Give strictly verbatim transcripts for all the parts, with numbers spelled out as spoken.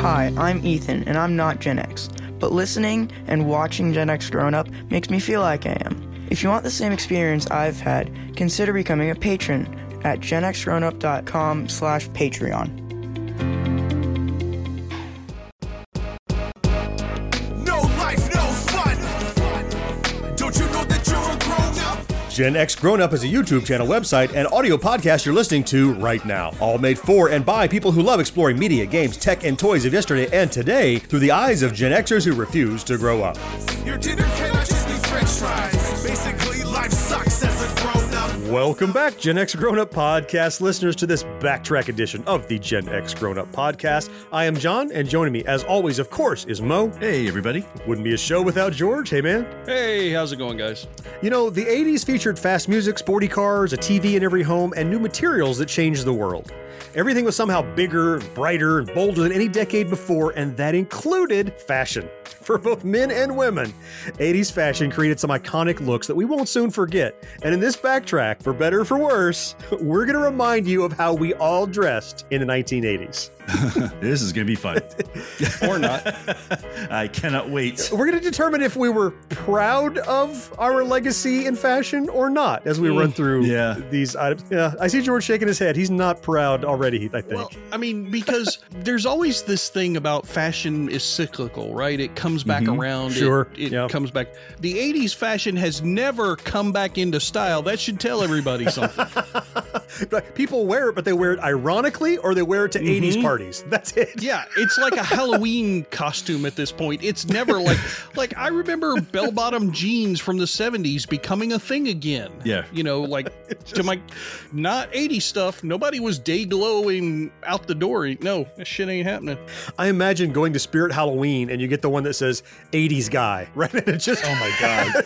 Hi, I'm Ethan, and I'm not Gen X, but listening and watching Gen X Grown Up makes me feel like I am. If you want the same experience I've had, consider becoming a patron at genxgrownup.com slash Patreon. No life, no fun. Don't you know that you're a grown-up? Gen X Grown Up is a YouTube channel, website, and audio podcast you're listening to right now. All made for and by people who love exploring media, games, tech, and toys of yesterday and today through the eyes of Gen Xers who refuse to grow up. Your dinner cannot just be french fries. Basically, life sucks as a grown-up. Welcome back, Gen X Grown Up podcast listeners, to this backtrack edition of the Gen X Grown Up podcast. I am John, and joining me, as always, of course, is Mo. Hey, everybody. Wouldn't be a show without George. Hey, man. Hey, how's it going, guys? You know, the eighties featured fast music, sporty cars, a T V in every home, and new materials that changed the world. Everything was somehow bigger, brighter, and bolder than any decade before, and that included fashion. For both men and women, eighties fashion created some iconic looks that we won't soon forget. And in this backtrack, for better or for worse, we're going to remind you of how we all dressed in the nineteen eighties. This is going to be fun. Or not. I cannot wait. We're going to determine if we were proud of our legacy in fashion or not as we mm, run through yeah. these items. Yeah, I see George shaking his head. He's not proud already, I think. Well, I mean, because there's always this thing about fashion is cyclical, right? It comes back mm-hmm. around. Sure. It, it yeah. comes back. The eighties fashion has never come back into style. That should tell everybody something. People wear it, but they wear it ironically or they wear it to mm-hmm. eighties parties. That's it. Yeah, it's like a Halloween costume at this point. It's never like, like I remember bell-bottom jeans from the seventies becoming a thing again. Yeah. You know, like just, to my, not eighties stuff. Nobody was day glowing out the door. No, that shit ain't happening. I imagine going to Spirit Halloween and you get the one that says eighties guy, right? And it's just, oh my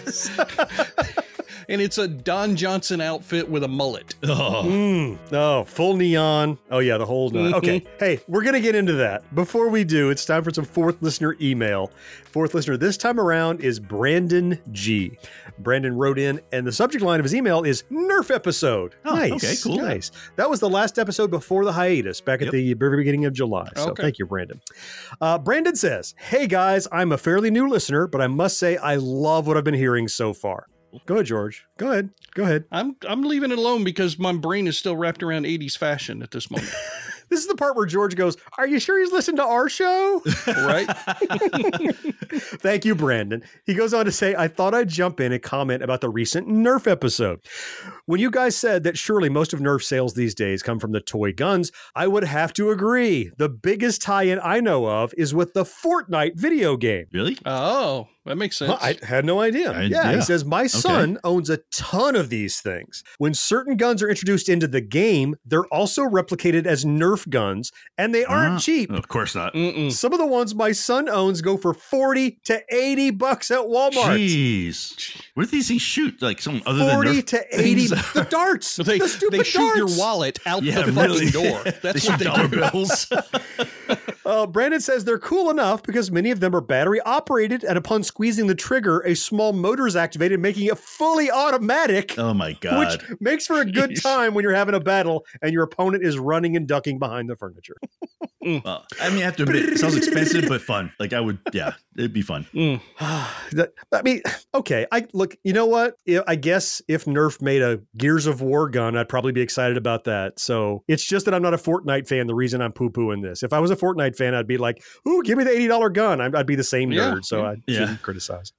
God. And it's a Don Johnson outfit with a mullet. Oh, mm, oh full neon. Oh, yeah, the whole nine. Okay, hey, we're going to get into that. Before we do, it's time for some fourth listener email. Fourth listener this time around is Brandon G. Brandon wrote in, and the subject line of his email is Nerf episode. Oh, nice. Okay, cool. Nice. That was the last episode before the hiatus, back yep. at the very beginning of July. So okay. Thank you, Brandon. Uh, Brandon says, hey, guys, I'm a fairly new listener, but I must say I love what I've been hearing so far. Go ahead, George. Go ahead. Go ahead. I'm I'm leaving it alone because my brain is still wrapped around eighties fashion at this moment. This is the part where George goes, are you sure he's listened to our show? Right? Thank you, Brandon. He goes on to say, I thought I'd jump in and comment about the recent Nerf episode. When you guys said that surely most of Nerf sales these days come from the toy guns, I would have to agree. The biggest tie-in I know of is with the Fortnite video game. Really? Oh, that makes sense. Huh, I had no idea. I, yeah, yeah, he says, my son okay. owns a ton of these things. When certain guns are introduced into the game, they're also replicated as Nerf guns, and they aren't uh, cheap. Of course not. Mm-mm. Some of the ones my son owns go for forty to eighty bucks at Walmart. Jeez. Where do these things shoot? Like some other than forty Nerf to eighty. things? The darts. They, the stupid they shoot darts. your wallet out yeah, the really. fucking door. That's they what shoot they dollar do. bills. Uh, Brandon says they're cool enough because many of them are battery operated, and upon squeezing the trigger, a small motor is activated, making it fully automatic. Oh my God. Which makes for a good Jeez. time when you're having a battle and your opponent is running and ducking behind the furniture. Well, I mean, I have to admit, it sounds expensive, but fun. Like I would, yeah, it'd be fun. Mm. That, I mean, okay. I look, you know what? I guess if Nerf made a Gears of War gun, I'd probably be excited about that. So it's just that I'm not a Fortnite fan. The reason I'm poo-pooing this. If I was a Fortnite fan, I'd be like, ooh, give me the eighty dollars gun. I'd, I'd be the same Yeah, nerd. So yeah. I Yeah. shouldn't criticize.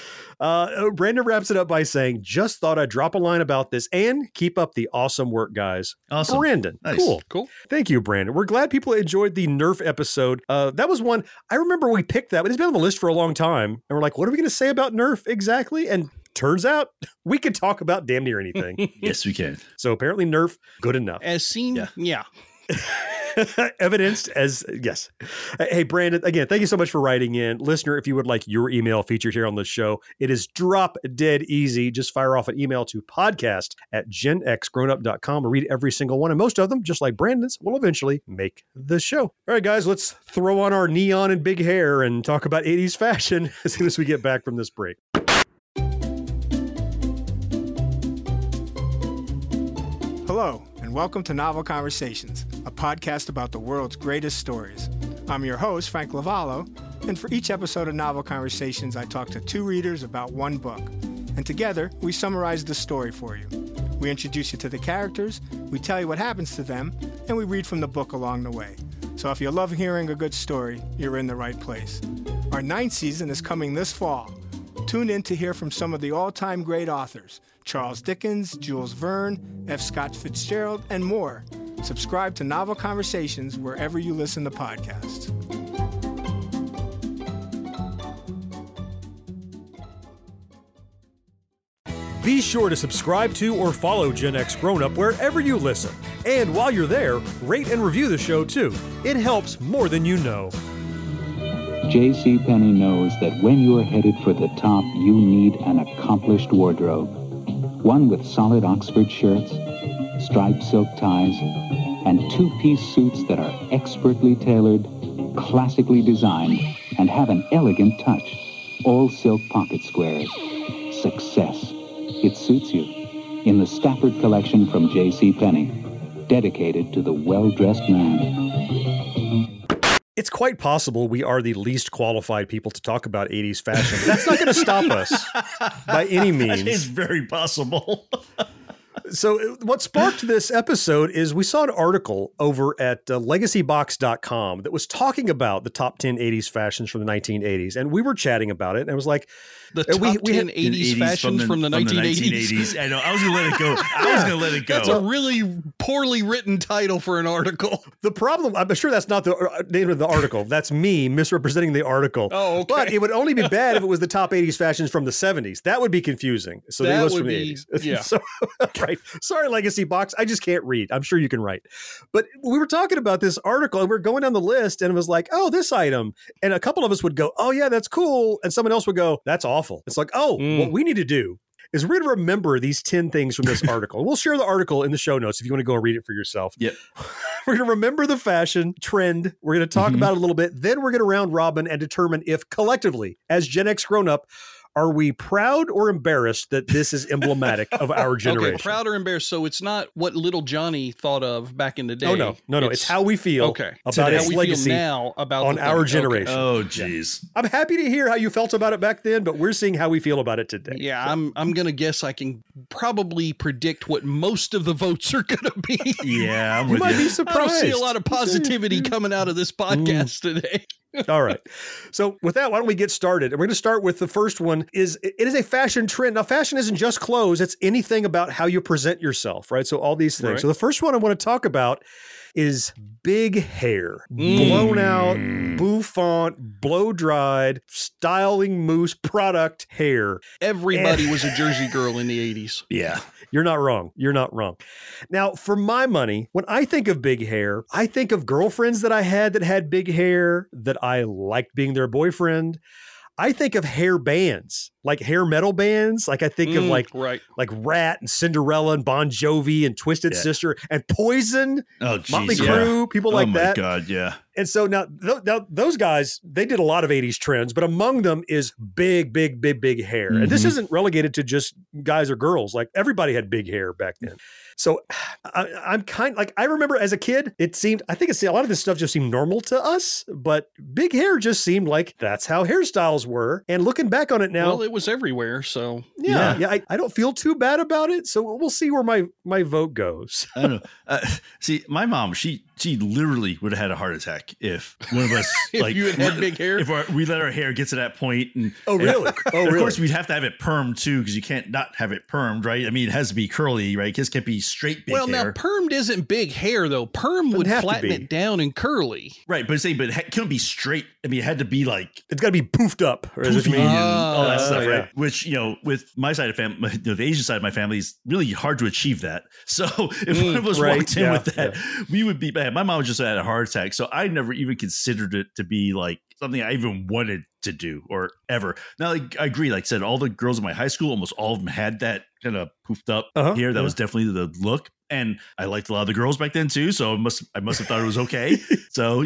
uh, Brandon wraps it up by saying, just thought I'd drop a line about this and keep up the awesome work, guys. Awesome. Brandon. Nice. Cool. Cool. Thank you, Brandon. We're glad people enjoyed the Nerf episode. Uh, that was one, I remember we picked that, but it's been on the list for a long time. And we're like, what are we going to say about Nerf exactly? And turns out we could talk about damn near anything. Yes, we can. So apparently Nerf, good enough. As seen, Yeah. yeah. Evidenced as, yes. Hey, Brandon, again, thank you so much for writing in. Listener, if you would like your email featured here on the show, it is drop dead easy. Just fire off an email to podcast at gen x grown up dot com. We'll read every single one, and most of them, just like Brandon's, will eventually make the show. All right, guys, let's throw on our neon and big hair and talk about eighties fashion as soon as we get back from this break. Hello, and welcome to Novel Conversations, a podcast about the world's greatest stories. I'm your host, Frank Lavallo, and for each episode of Novel Conversations, I talk to two readers about one book. And together, we summarize the story for you. We introduce you to the characters, we tell you what happens to them, and we read from the book along the way. So if you love hearing a good story, you're in the right place. Our ninth season is coming this fall. Tune in to hear from some of the all-time great authors, Charles Dickens, Jules Verne, F. Scott Fitzgerald, and more. Subscribe to Novel Conversations wherever you listen to podcasts. Be sure to subscribe to or follow Gen X Grown Up wherever you listen. And while you're there, rate and review the show too. It helps more than you know. JCPenney knows that when you're headed for the top, you need an accomplished wardrobe. One with solid Oxford shirts, striped silk ties, and two-piece suits that are expertly tailored, classically designed, and have an elegant touch. All silk pocket squares. Success. It suits you. In the Stafford collection from JCPenney, dedicated to the well-dressed man. It's quite possible we are the least qualified people to talk about eighties fashion. That's not going to stop us by any means. It's very possible. So what sparked this episode is we saw an article over at uh, legacy box dot com that was talking about the top ten eighties fashions from the nineteen eighties. And we were chatting about it. And it was like, the top we, we ten had, eighties fashions from the, from the nineteen eighties. I know. I was going to let it go. I Yeah. was going to let it go. That's a really poorly written title for an article. The problem, I'm sure that's not the uh, name of the article. That's me misrepresenting the article. Oh, okay. But it would only be bad if it was the top eighties fashions from the seventies. That would be confusing. So That it was would from the be- eighties. yeah. So, right. Sorry, Legacy Box. I just can't read. I'm sure you can write. But we were talking about this article and we we're going down the list and it was like, oh, this item. And a couple of us would go, oh, yeah, that's cool. And someone else would go, that's awful. It's like, oh, Mm. what we need to do is we're going to remember these ten things from this article. We'll share the article in the show notes if you want to go and read it for yourself. Yep. We're going to remember the fashion trend. We're going to talk Mhm. about it a little bit. Then we're going to round robin and determine if collectively, as Gen X Grown Up, are we proud or embarrassed that this is emblematic of our generation? Okay, proud or embarrassed. So it's not what little Johnny thought of back in the day. Oh, no. No, no. It's, how we feel okay. about How its we legacy feel now about on the our thing. generation. Oh, geez. I'm happy to hear how you felt about it back then, but we're seeing how we feel about it today. Okay. Yeah, I'm I'm gonna guess I can probably predict what most of the votes are gonna be. Yeah, I'm You with might you. be I surprised. don't see a lot of positivity coming out of this podcast today. All right. So with that, why don't we get started? And we're going to start with the first one is it is a fashion trend. Now, fashion isn't just clothes. It's anything about how you present yourself, right? So all these things. Right. So the first one I want to talk about is big hair, Mm. blown out, bouffant, blow dried, styling mousse product hair. Everybody was a Jersey girl in the eighties. Yeah. You're not wrong. You're not wrong. Now, for my money, when I think of big hair, I think of girlfriends that I had that had big hair that I liked being their boyfriend. I think of hair bands, like hair metal bands. Like I think of Mm, like right. like Rat and Cinderella and Bon Jovi and Twisted Yeah. Sister and Poison, Oh, geez. Motley yeah. Crue, people oh, like my that. God. Yeah. And so now, th- now those guys, they did a lot of eighties trends, but among them is big, big, big, big hair. And this Mhm. isn't relegated to just guys or girls. Like everybody had big hair back then. So I, I'm kind like, I remember as a kid, it seemed, I think it's a lot of this stuff just seemed normal to us, but big hair just seemed like that's how hairstyles were. And looking back on it now, Well, it was everywhere. So yeah, yeah. yeah, I, I don't feel too bad about it. So we'll see where my, my vote goes. I don't know. Uh, see, my mom, she she literally would have had a heart attack if one of us, If like, you had had big hair? if our, we let our hair get to that point. And, Oh, really? and Oh, of really? course, we'd have to have it permed too, because you can't not have it permed, right? I mean, it has to be curly, right? Kids can't be straight big well, hair. now permed isn't big hair though. Perm would have to flatten be. it down and curly. Right, but say, but it ha- couldn't be straight. I mean, it had to be like It's got to be poofed up. Or is it poofy mean? and all that Oh, stuff, yeah. right? Which, you know, with my side of family, you know, the Asian side of my family is really hard to achieve that. So if one of us right, walked in yeah, with that, we would be bad. My mom just had a heart attack, so I never even considered it to be like something I even wanted to do or ever. Now, like, I agree. Like I said, all the girls in my high school, almost all of them had that kind of poofed up Uh-huh, hair. That yeah. was definitely the look. And I liked a lot of the girls back then too. So I must, I must have thought it was okay. So, you know,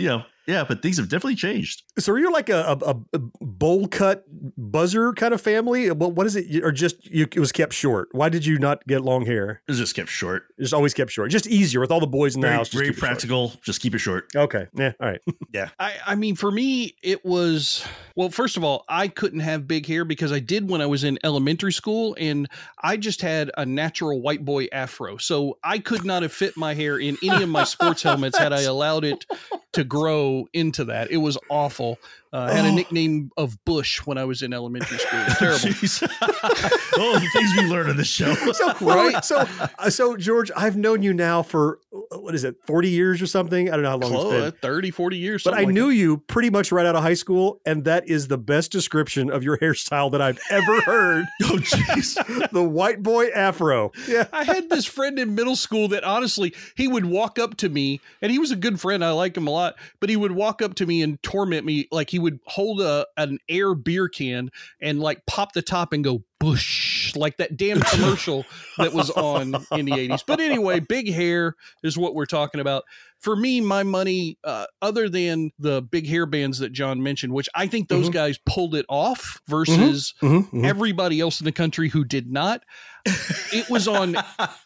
Yeah, but things have definitely changed. So are you like a, a, a bowl cut buzzer kind of family? What, what is it? Or just you, it was kept short? Why did you not get long hair? It was just kept short. Just always kept short. Just easier with all the boys in the Very, house. Just very keep it short. practical. Just keep it short. Okay. Yeah. All right. Yeah. I, I mean, for me, it was, well, first of all, I couldn't have big hair because I did when I was in elementary school, and I just had a natural white boy afro. So I could not have fit my hair in any of my sports helmets had I allowed it to grow into that. It was awful. Uh, I had a nickname of Bush when I was in elementary school. It was terrible. Jeez. Oh, the things we learn on this show. So, right. So, uh, so George, I've known you now for, what is it, forty years or something? I don't know how long Close, it's been. thirty, forty years. But I like knew that. you pretty much right out of high school, and that is the best description of your hairstyle that I've ever heard. Oh, jeez. The white boy afro. Yeah. I had this friend in middle school that honestly, he would walk up to me, and he was a good friend. I liked him a lot, but he would walk up to me and torment me. Like he would hold a an air beer can and like pop the top and go Bush, like that damn commercial that was on in the eighties. But anyway, big hair is what we're talking about. For me, my money, uh, other than the big hair bands that John mentioned, which I think those Mhm. guys pulled it off versus Mm-hmm, mm-hmm. everybody else in the country who did not. It was on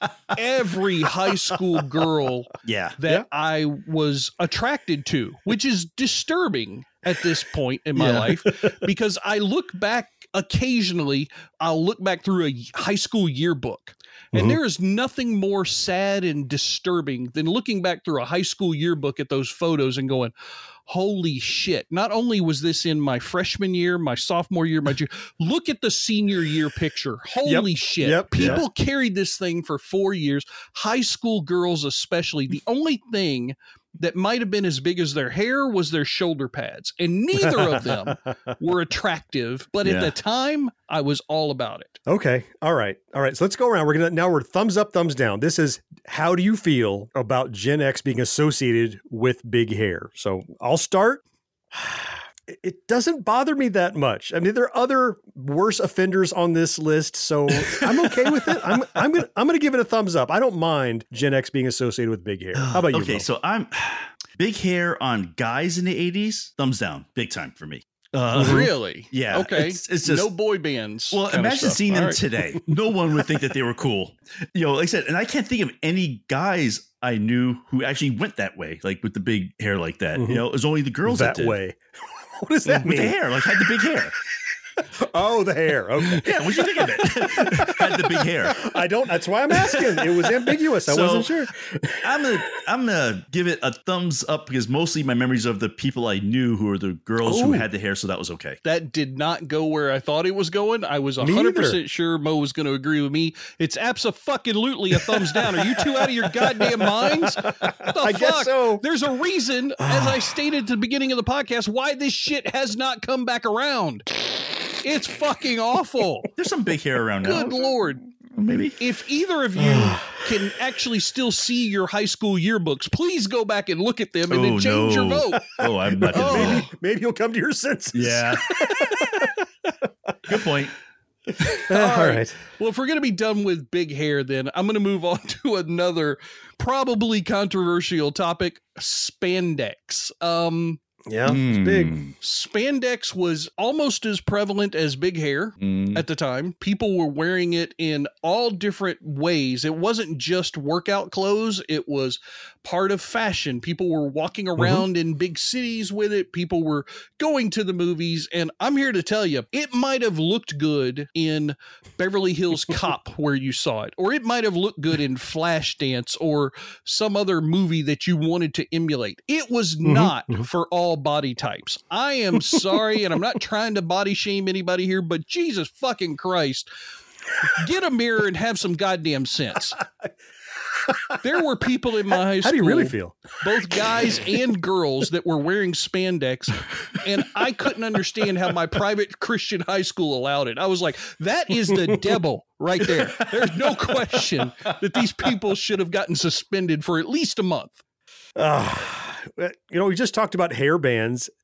every high school girl Yeah. that Yeah. I was attracted to, which is disturbing at this point in my Yeah. life, because I look back occasionally, I'll look back through a high school yearbook. And Mhm. there is nothing more sad and disturbing than looking back through a high school yearbook at those photos and going, holy shit. Not only was this in my freshman year, my sophomore year, my junior, look at the senior year picture. Holy shit. Yep. People carried this thing for four years, high school girls especially. The only thing that might have been as big as their hair was their shoulder pads, and neither of them were attractive, but Yeah. at the time I was all about it. Okay. All right. All right. So let's go around. We're going to, now we're thumbs up, thumbs down. This is, how do you feel about Gen X being associated with big hair? So I'll start. It doesn't bother me that much. I mean, there are other worse offenders on this list, so I'm okay with it. I'm I'm gonna I'm gonna give it a thumbs up. I don't mind Gen X being associated with big hair. How about you? Okay, Mo? so I'm big hair on guys in the eighties. Thumbs down, big time for me. Uh, Really? Yeah. Okay. It's, it's just no boy bands. Well, kind of imagine stuff. seeing All them right. today. No one would think that they were cool. You know, like I said, and I can't think of any guys I knew who actually went that way, like with the big hair like that. Mhm. You know, it was only the girls that, that did. way. What does that With mean? the hair, like had the big hair. Oh, the hair. Okay. Yeah, what'd you think of it? Had the big hair. I don't. That's why I'm asking. It was ambiguous. I So- wasn't sure. I'm gonna I'm gonna give it a thumbs up because mostly my memories of the people I knew who were the girls who Ooh. had the hair, so that was okay. That did not go where I thought it was going. I was Me one hundred either. percent sure Mo was going to agree with me. It's abso-fucking-lutely a thumbs down. Are you two out of your goddamn minds? What the I guess fuck? so. There's a reason, as I stated at the beginning of the podcast, why this shit has not come back around. It's fucking awful. There's some big hair around now. Good Lord. Maybe. If either of you can actually still see your high school yearbooks, please go back and look at them and Oh, then change no. your vote. Oh, I'm not gonna Oh. do that. Maybe, maybe you'll come to your senses. Yeah. Good point. All right. right. Well, if we're going to be done with big hair, then I'm going to move on to another probably controversial topic, spandex. Um, Yeah, it's big. Mm. spandex was almost as prevalent as big hair Mm. at the time. People were wearing it in all different ways. It wasn't just workout clothes. It was part of fashion. People were walking around in big cities with it. People were going to the movies. And I'm here to tell you, it might have looked good in Beverly Hills Cop where you saw it, or it might have looked good in Flashdance or some other movie that you wanted to emulate. It was not for all body types. I am sorry, and I'm not trying to body shame anybody here, but Jesus fucking Christ, get a mirror and have some goddamn sense. There were people in my high school, How do you really feel? both guys and girls, that were wearing spandex, and I couldn't understand how my private Christian high school allowed it. I was like, that is the devil right there. There's no question that these people should have gotten suspended for at least a month. Uh, you know, we just talked about hair bands.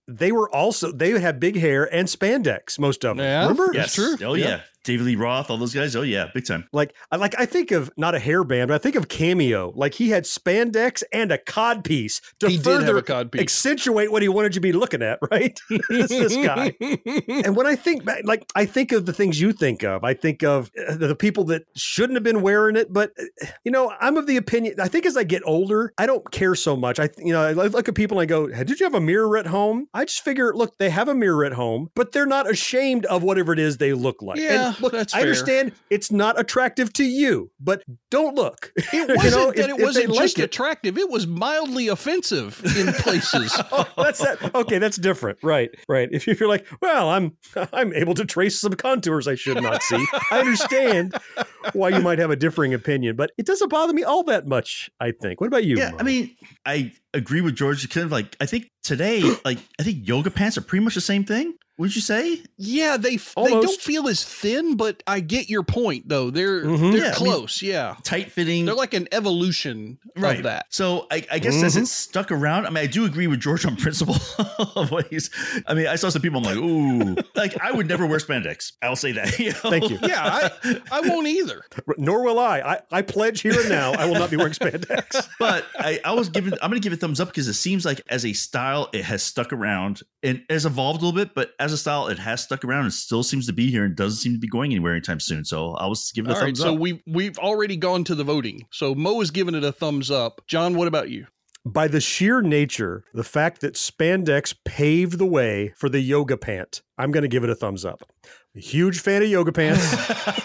they were also, they would have big hair and spandex, most of them. Yeah, Remember? that's Yes. true. Oh Yeah. yeah. David Lee Roth, all those guys. Oh yeah, big time. Like, I like I think of not a hairband, but I think of Cameo. Like he had spandex and a cod piece to He did have further a cod piece. accentuate what he wanted you to be looking at, right? It's this guy. And when I think back, like I think of the things you think of, I think of uh, the people that shouldn't have been wearing it. But uh, you know, I'm of the opinion. I think as I get older, I don't care so much. I, you know, I look at people and I go, hey, "Did you have a mirror at home?" I just figure, look, they have a mirror at home, but they're not ashamed of whatever it is they look like. Yeah, and look, that's I fair. understand it's not attractive to you, but don't look. It You wasn't know, that if- it if they wasn't like just it- attractive. It was mildly offensive in places. Oh, that's that. Okay, that's different. Right, right. If you're like, well, I'm I'm able to trace some contours I should not see. I understand why you might have a differing opinion, but it doesn't bother me all that much, I think. What about you? Yeah, Mo? I mean, I agree with George. Kind of like, I think today, like, I think yoga pants are pretty much the same thing. Would you say? Yeah, they f- they don't Almost. feel as thin, but I get your point though. They're Mhm. they're Yeah, I mean- close. yeah, Tight fitting. they're like an evolution of that. So I, I guess as it stuck around, I mean, I do agree with George on principle of what he's. I mean, I saw some people. I'm like, ooh, like I would never wear spandex. I'll say that. You know? Thank you. Yeah, I I won't either. Nor will I. I. I pledge here and now I will not be wearing spandex. But I, I was giving. I'm going to give it thumbs up because it seems like as a style, it has stuck around and has evolved a little bit. But as a style, it has stuck around and still seems to be here and doesn't seem to be going anywhere anytime soon. So I was giving it a All right, thumbs so up. we we've already gone to the voting. So Mo is giving it a thumbs up. John, what about you? By the sheer nature, the fact that spandex paved the way for the yoga pant, I'm going to give it a thumbs up. I'm a huge fan of yoga pants.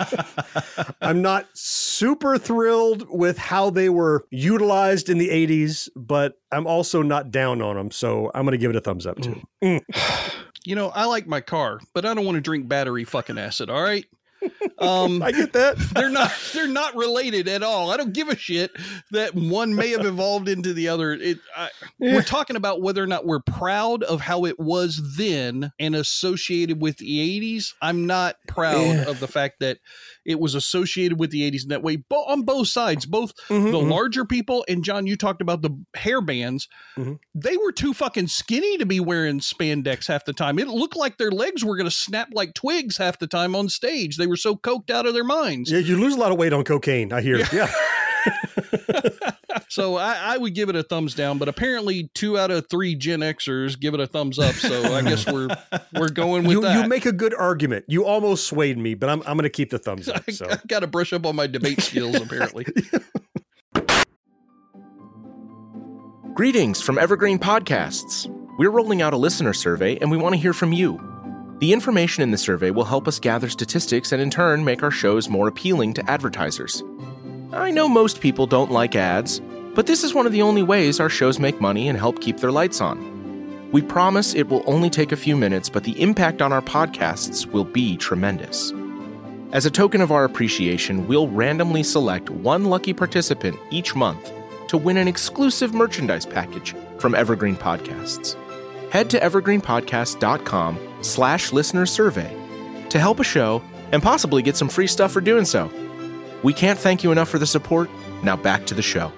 I'm not super thrilled with how they were utilized in the eighties, but I'm also not down on them. So I'm going to give it a thumbs up too. Mm. You know, I like my car, but I don't want to drink battery fucking acid. All right. Um, I get that. they're not they're not related at all. I don't give a shit that one may have evolved into the other. It I, Yeah. We're talking about whether or not we're proud of how it was then and associated with the eighties. I'm not proud Yeah. of the fact that it was associated with the eighties in that way, bo- on both sides, both Mhm, the mhm. larger people and John, you talked about the hair bands. Mhm. They were too fucking skinny to be wearing spandex half the time. It looked like their legs were going to snap like twigs half the time on stage. They were so coked out of their minds. Yeah, you lose a lot of weight on cocaine, I hear. Yeah. So I, I would give it a thumbs down, but apparently two out of three Gen Xers give it a thumbs up. So I guess we're we're going with You, that. you make a good argument. You almost swayed me, but I'm I'm going to keep the thumbs up. I, So I got to brush up on my debate skills. Apparently, Greetings from Evergreen Podcasts. We're rolling out a listener survey and we want to hear from you. The information in the survey will help us gather statistics and in turn make our shows more appealing to advertisers. I know most people don't like ads, but this is one of the only ways our shows make money and help keep their lights on. We promise it will only take a few minutes, but the impact on our podcasts will be tremendous. As a token of our appreciation, we'll randomly select one lucky participant each month to win an exclusive merchandise package from Evergreen Podcasts. Head to evergreenpodcast.com slash listener survey to help a show and possibly get some free stuff for doing so. We can't thank you enough for the support. Now back to the show.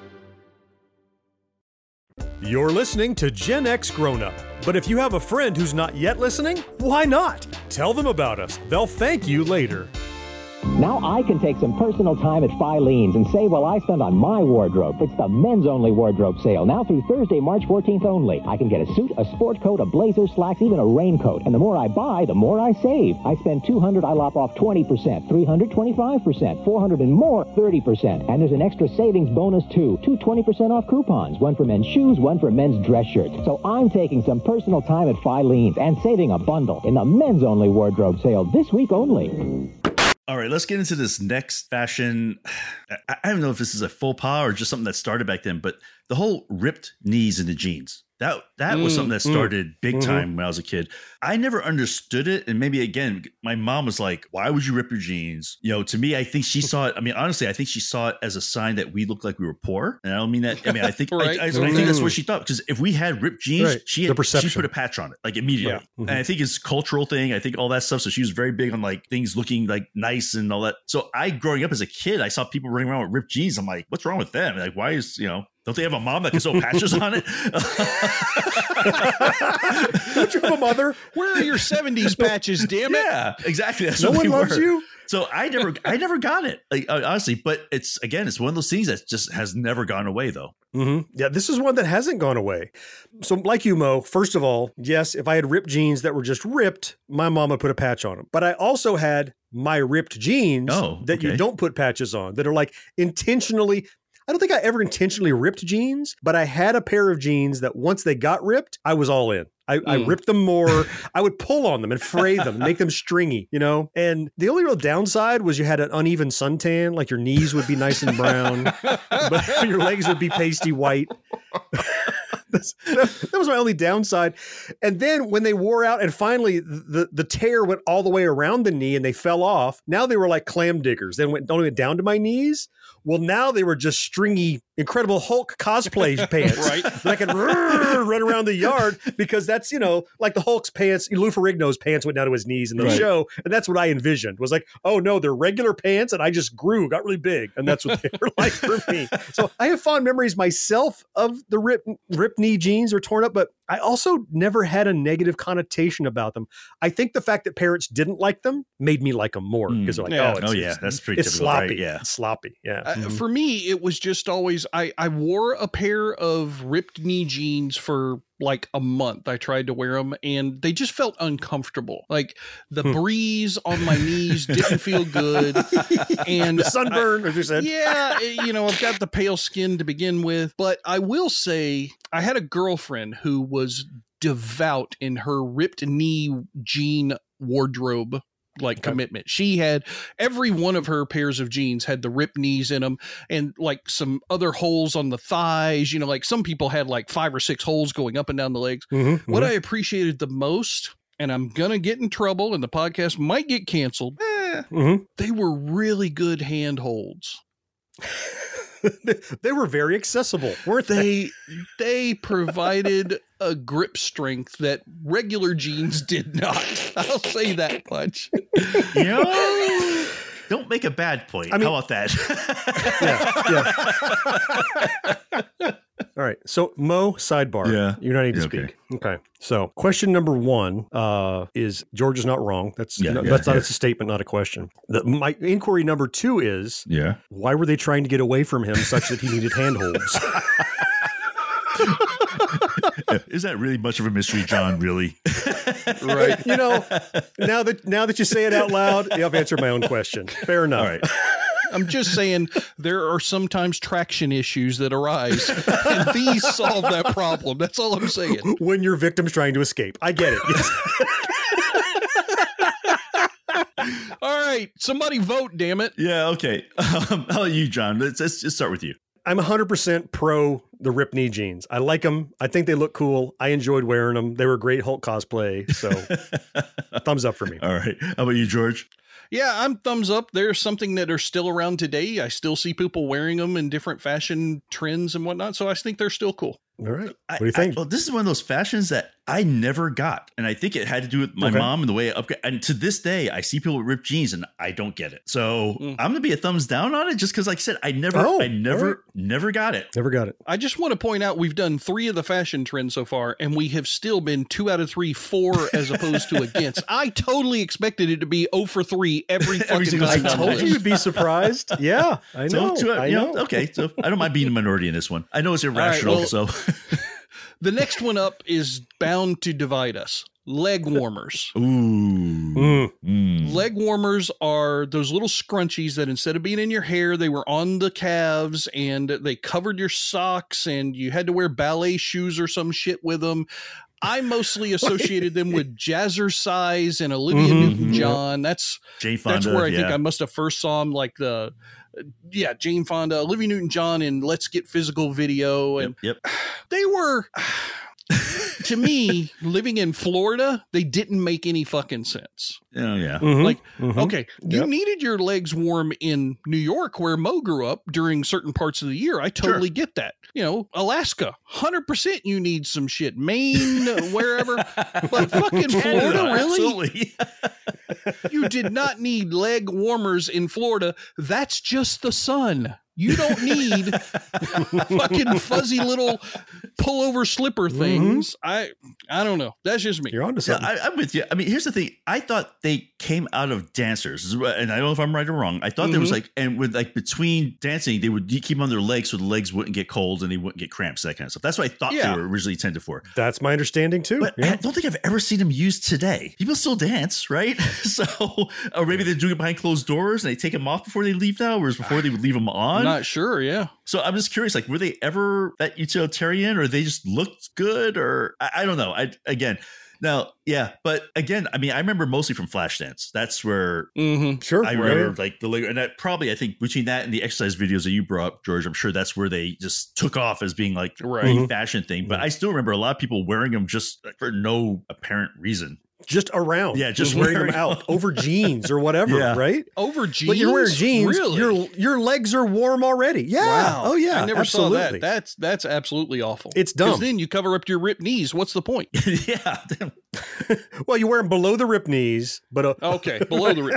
you're listening to Gen X Grown Up. But if you have a friend who's not yet listening, why not? Tell them about us. They'll thank you later. Now I can take some personal time at Filene's and save while I spend on my wardrobe. It's the men's-only wardrobe sale, now through Thursday, March fourteenth only. I can get a suit, a sport coat, a blazer, slacks, even a raincoat. And the more I buy, the more I save. I spend two hundred dollars, I lop off twenty percent, three hundred dollars, twenty-five percent, four hundred dollars and more, thirty percent. And there's an extra savings bonus, too. Two twenty percent off coupons, one for men's shoes, one for men's dress shirts. So I'm taking some personal time at Filene's and saving a bundle in the men's-only wardrobe sale this week only. All right, let's get into this next fashion. I, I don't know if this is a faux pas or just something that started back then, but the whole ripped knees in the jeans. That that was Mm, something that mm, started big mhm. time when I was a kid. I never understood it. And maybe, again, my mom was like, why would you rip your jeans? You know, to me, I think she saw it. I mean, honestly, I think she saw it as a sign that we looked like we were poor. And I don't mean that. I mean, I think, Right. I, I, I think that's what she thought. Because if we had ripped jeans, Right. she, The had, she perception. put a patch on it, like immediately. Yeah. Mhm. And I think it's a cultural thing. I think all that stuff. So she was very big on like things looking like nice and all that. So I, growing up as a kid, I saw people running around with ripped jeans. I'm like, what's wrong with them? Like, why is, you know, Don't they have a mom that can sew patches on it? Don't you have a mother? Where are your seventies patches, damn it? Yeah, exactly. That's No what one they loves were. you? So I never, I never got it, like, honestly. But it's again, it's one of those things that just has never gone away, though. Mm-hmm. Yeah, this is one that hasn't gone away. So, like you, Mo, first of all, yes, if I had ripped jeans that were just ripped, my mom would put a patch on them. But I also had my ripped jeans Oh, that you okay. don't put patches on, that are like intentionally. I don't think I ever intentionally ripped jeans, but I had a pair of jeans that once they got ripped, I was all in. I, I Mm. ripped them more. I would pull on them and fray them, and make them stringy, you know? And the only real downside was you had an uneven suntan, like your knees would be nice and brown, but your legs would be pasty white. That's, that, that was my only downside. And then when they wore out and finally the, the tear went all the way around the knee and they fell off, now they were like clam diggers. They went only went down to my knees. Well, now they were just stringy, Incredible Hulk cosplay pants. Right. That I could run around the yard because that's, you know, like the Hulk's pants, Lou Ferrigno's pants went down to his knees in the Right. show. And that's what I envisioned was like, oh no, they're regular pants and I just grew, got really big. And that's what they were like for me. So I have fond memories myself of the ripped rip knee jeans or torn up, but I also never had a negative connotation about them. I think the fact that parents didn't like them made me like them more because they're like, Yeah. oh, it's, Oh, yeah, it's- that's pretty it's typical, sloppy. right? Yeah. It's sloppy. Yeah. Uh, For me, it was just always I, I wore a pair of ripped knee jeans for like a month. I tried to wear them and they just felt uncomfortable. Like the Hmm. breeze on my knees didn't feel good. And The sunburn, as you said. yeah, eh, you know, I've got the pale skin to begin with, but I will say I had a girlfriend who was devout in her ripped knee jean wardrobe like Okay. commitment. She had every one of her pairs of jeans had the ripped knees in them and like some other holes on the thighs, you know, like some people had like five or six holes going up and down the legs. Mhm, What mhm. I appreciated the most, and I'm going to get in trouble and the podcast might get canceled, eh, Mhm. they were really good handholds. They were very accessible, weren't they? They they provided a grip strength that regular jeans did not. I'll say that much. You know, don't make a bad point. I mean- How about that? Yeah, yeah. All right. So Mo, sidebar. Yeah. You're not need to Yeah, speak. okay. Okay. So question number one uh, is George is not wrong. That's Yeah, no, yeah, that's not yeah. it's a statement, not a question. The, my inquiry number two is Yeah. why were they trying to get away from him such that he needed handholds? Is that really much of a mystery, John? Really? Right. You know, now that now that you say it out loud, yeah, I've answered my own question. Fair enough. All right. I'm just saying there are sometimes traction issues that arise, and these solve that problem. That's all I'm saying. When your victim's trying to escape, I get it. Yes. All right, somebody vote, damn it. Yeah. Okay. Um, how about you, John? Let's, let's just start with you. I'm one hundred percent pro the rip knee jeans. I like them. I think they look cool. I enjoyed wearing them. They were great Hulk cosplay. So thumbs up for me. All right. How about you, George? Yeah, I'm thumbs up. There's something that are still around today. I still see people wearing them in different fashion trends and whatnot. So I think they're still cool. All right. I- What do you I- think? well, this is one of those fashions that I never got. And I think it had to do with my Okay. mom and the way I upgrade. And to this day, I see people with ripped jeans and I don't get it. So Mm. I'm going to be a thumbs down on it just because, like I said, I never, Oh, I never, all right. never got it. Never got it. I just want to point out we've done three of the fashion trends so far, and we have still been two out of three for as opposed to against. I totally expected it to be oh for three every fucking single time. I time. on told this. you you'd be surprised. Yeah, I know. So, to, I you know. know, okay. So I don't mind being a minority in this one. I know it's right, irrational. well- so The next one up is bound to divide us. Leg warmers. ooh, Mm. Mm. Leg warmers are those little scrunchies that instead of being in your hair, they were on the calves and they covered your socks and you had to wear ballet shoes or some shit with them. I mostly associated them with Jazzercise and Olivia Mhm, Newton-John. That's Jane Fonda. that's where I think yeah. I must have first saw them, like the yeah Jane Fonda, Olivia Newton-John in Let's Get Physical video, and Yep. yep. they were. To me, living in Florida, they didn't make any fucking sense. Oh yeah. Mhm, Like, mhm. Okay, you Yep. needed your legs warm in New York, where Mo grew up during certain parts of the year. I totally get that. You know, Alaska, one hundred percent you need some shit. Maine, wherever. But fucking Florida, Canada, really? Absolutely. You did not need leg warmers in Florida. That's just the sun. You don't need fucking fuzzy little pullover slipper things. Mm-hmm. I I don't know. That's just me. You're on to something. Yeah, I, I'm with you. I mean, here's the thing. I thought they came out of dancers, and I don't know if I'm right or wrong. I thought mm-hmm. there was like, and with like between dancing, they would keep them on their legs so the legs wouldn't get cold and they wouldn't get cramps, that kind of stuff. That's what I thought yeah. they were originally intended for. That's my understanding too. But yeah. I don't think I've ever seen them used today. People still dance, right? So, or maybe they're doing it behind closed doors and they take them off before they leave now, whereas before they would leave them on. I'm not sure. Yeah. So I'm just curious, like, were they ever that utilitarian, or they just looked good, or I, I don't know. I again. Now, yeah, but again, I mean, I remember mostly from Flashdance. That's where mm-hmm. sure, I remember right. like the and that probably I think between that and the exercise videos that you brought up, George, I'm sure that's where they just took off as being like right. a Mm-hmm. fashion thing. But I still remember a lot of people wearing them just for no apparent reason. Just around, yeah, just wearing, wearing them out over jeans or whatever, yeah. right? Over jeans, but you're wearing jeans. Really? Your your legs are warm already. Yeah. Wow. Oh yeah. I never absolutely. saw that. That's that's absolutely awful. It's dumb. Because then you cover up your ripped knees. What's the point? yeah. Well, you wear them below the ripped knees, but uh, okay, below the ripped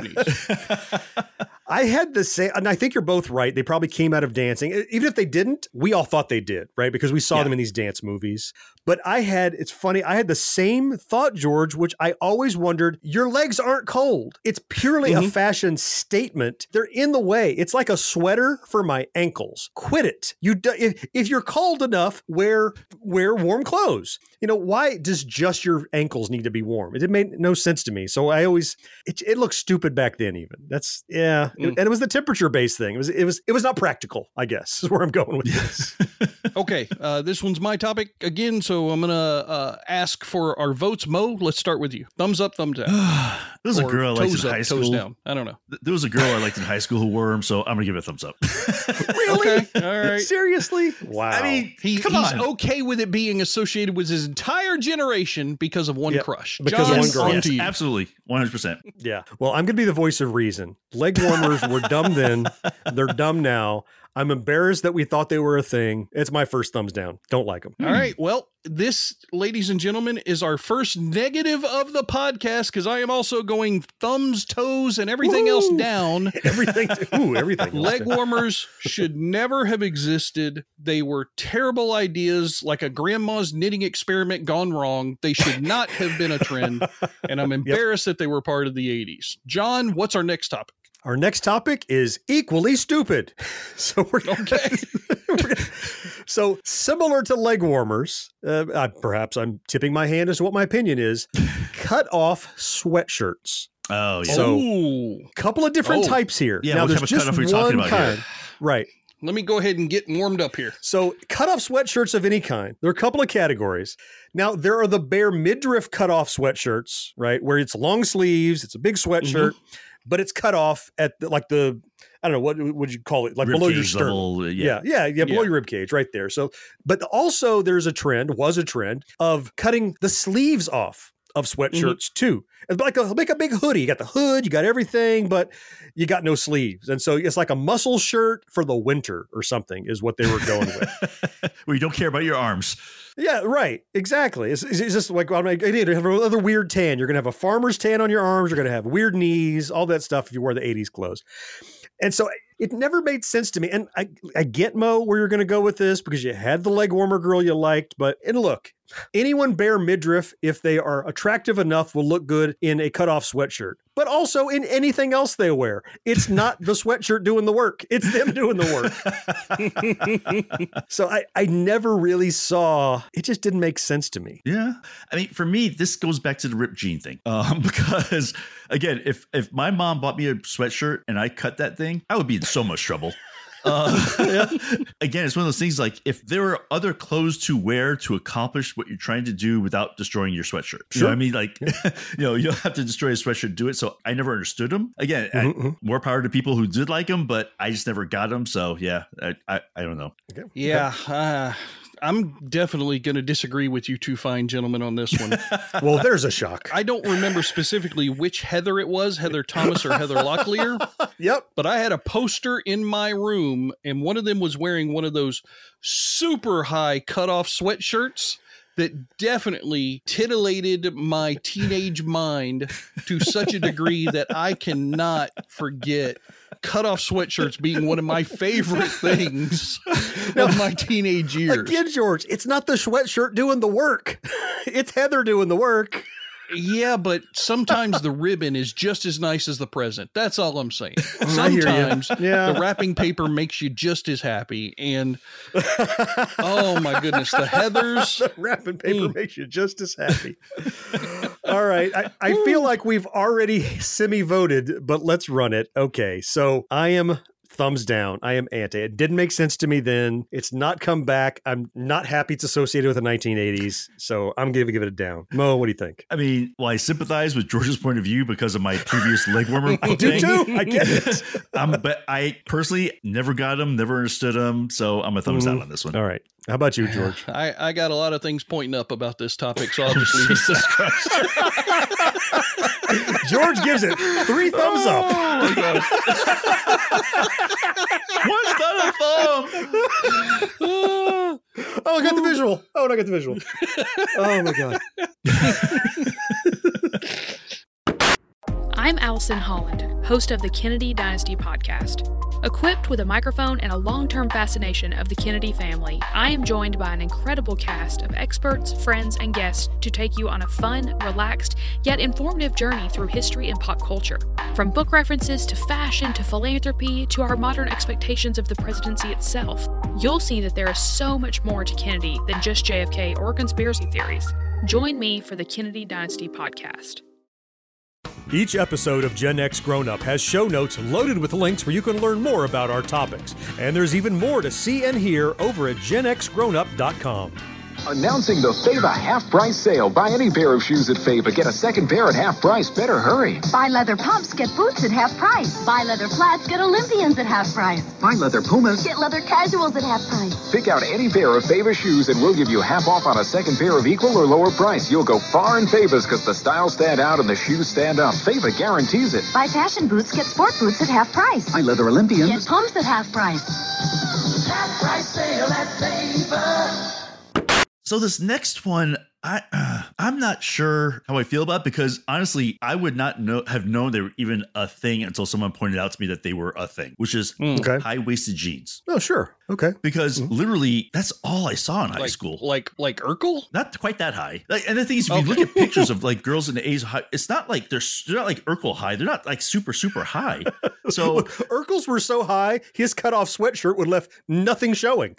knees. I had the same, and I think you're both right. They probably came out of dancing. Even if they didn't, we all thought they did, right? Because we saw yeah. them in these dance movies. But I had, it's funny, I had the same thought, George, which I always wondered, your legs aren't cold. It's purely mm-hmm. a fashion statement. They're in the way. It's like a sweater for my ankles. Quit it. You do, if, if you're cold enough, wear wear warm clothes. You know, why does just your ankles need to be warm? It made no sense to me. So I always, it, it looked stupid back then even. That's, yeah. Mm. And it was the temperature-based thing. It was, it was, it was not practical, I guess, is where I'm going with this. Okay. Uh, this one's my topic again. So I'm going to uh, ask for our votes. Mo, let's start with you. Thumbs up, thumbs down. There was a girl I liked in up, high school. Toes down. I don't know. There was a girl I liked in high school who wore them, so I'm going to give it a thumbs up. Really? Okay. All right. Seriously? Wow. I mean, he, come he's on. okay with it being associated with his entire generation because of one yep. crush. Because John, of one girl. on Yes, to you. absolutely. one hundred percent. Yeah. Well, I'm going to be the voice of reason. Leg warmers were dumb then. They're dumb now. I'm embarrassed that we thought they were a thing. It's my first thumbs down. Don't like them. All right. Well, this, ladies and gentlemen, is our first negative of the podcast because I am also going thumbs, toes, and everything Woo! else down. Everything. Ooh, everything. Leg warmers should never have existed. They were terrible ideas, like a grandma's knitting experiment gone wrong. They should not have been a trend. And I'm embarrassed yep. that they were part of the eighties. John, what's our next topic? Our next topic is equally stupid. So we're okay. we're gonna, so similar to leg warmers, uh, I, perhaps I'm tipping my hand as to what my opinion is. Cut off sweatshirts. Oh, yeah. So a couple of different oh. types here. Yeah, now what there's type of just cutoff are we one talking about kind. here? Right. Let me go ahead and get warmed up here. So cut-off sweatshirts of any kind. There are a couple of categories. Now, there are the bare midriff cut-off sweatshirts, right, where it's long sleeves, it's a big sweatshirt, mm-hmm. but it's cut off at the, like the, I don't know, what would you call it? Like rib below your cage sternum. Level, yeah. yeah, yeah, yeah, below yeah. your rib cage, right there. So, but also there's a trend, was a trend, of cutting the sleeves off of sweatshirts mm-hmm. too. It's like a, like a big hoodie. You got the hood, you got everything, but you got no sleeves. And so it's like a muscle shirt for the winter or something is what they were going with. Where you don't care about your arms. Yeah, right. Exactly. It's, it's just like, well, I did have another weird tan. You're going to have a farmer's tan on your arms. You're going to have weird knees, all that stuff if you wear the eighties clothes. And so it never made sense to me. And I, I get, Mo, where you're going to go with this because you had the leg warmer girl you liked. But, and look, anyone bare midriff, if they are attractive enough, will look good in a cutoff sweatshirt. But also in anything else they wear. It's not the sweatshirt doing the work. It's them doing the work. So I, I never really saw, it just didn't make sense to me. Yeah. I mean, for me, this goes back to the ripped jean thing. Um, because again, if, if my mom bought me a sweatshirt and I cut that thing, I would be in so much trouble. Uh, yeah. Again, it's one of those things like if there are other clothes to wear to accomplish what you're trying to do without destroying your sweatshirt. You Sure. know what I mean? Like, you know, you don't have to destroy a sweatshirt to do it. So I never understood them. Again, Mm-hmm. I, more power to people who did like them, but I just never got them. So yeah, I, I, I don't know. Okay. Yeah. Uh, I'm definitely going to disagree with you two fine gentlemen on this one. Well, there's a shock. I don't remember specifically which Heather it was, Heather Thomas or Heather Locklear. Yep. But I had a poster in my room, and one of them was wearing one of those super high cutoff sweatshirts that definitely titillated my teenage mind to such a degree that I cannot forget cutoff sweatshirts being one of my favorite things of my teenage years. Again, George, it's not the sweatshirt doing the work. It's Heather doing the work. Yeah, but sometimes the ribbon is just as nice as the present. That's all I'm saying. I hear you. Sometimes Yeah. the wrapping paper makes you just as happy. And oh my goodness, the Heathers. The wrapping paper Mm. makes you just as happy. All right. I, I feel like we've already semi-voted, but let's run it. Okay. So I am thumbs down. I am anti. It didn't make sense to me then. It's not come back. I'm not happy it's associated with the nineteen eighties. So I'm going to give it a down. Mo, what do you think? I mean, well, I sympathize with George's point of view because of my previous leg warmer. I do thing. too. I get it. um, but I personally never got him, never understood him. So I'm a thumbs Mhm. down on this one. All right. How about you, George? I, I got a lot of things pointing up about this topic, so I'll just leave it. Jesus Christ. George gives it three thumbs up. Oh my God. What's not a thumb? Oh, I got the visual. Oh, and I got the visual. Oh, my God. I'm Allison Holland, host of the Kennedy Dynasty podcast. Equipped with a microphone and a long-term fascination of the Kennedy family, I am joined by an incredible cast of experts, friends, and guests to take you on a fun, relaxed, yet informative journey through history and pop culture. From book references to fashion to philanthropy to our modern expectations of the presidency itself, you'll see that there is so much more to Kennedy than just J F K or conspiracy theories. Join me for the Kennedy Dynasty podcast. Each episode of Gen X Grown Up has show notes loaded with links where you can learn more about our topics. And there's even more to see and hear over at gen x grown up dot com. Announcing the Fava half price sale. Buy any pair of shoes at Fava, get a second pair at half price. Better hurry. Buy leather pumps, get boots at half price. Buy leather flats, get Olympians at half price. Buy leather Pumas. Get leather casuals at half price. Pick out any pair of Fava shoes and we'll give you half off on a second pair of equal or lower price. You'll go far in Favas because the styles stand out and the shoes stand up. Fava guarantees it. Buy fashion boots, get sport boots at half price. Buy leather Olympians. Get pumps at half price. Half price sale at Fava. So this next one, I uh, I'm not sure how I feel about it because honestly, I would not know have known they were even a thing until someone pointed out to me that they were a thing, which is Okay. high-waisted jeans. Oh, sure. Okay. Because literally, that's all I saw in high Like, school. like, like Urkel? Not quite that high. Like, and the thing is, if you look at pictures of like girls in the eighties, high, it's not like they're, they're not like Urkel high. They're not like super super high. So Look, Urkel's were so high, his cutoff sweatshirt would left nothing showing.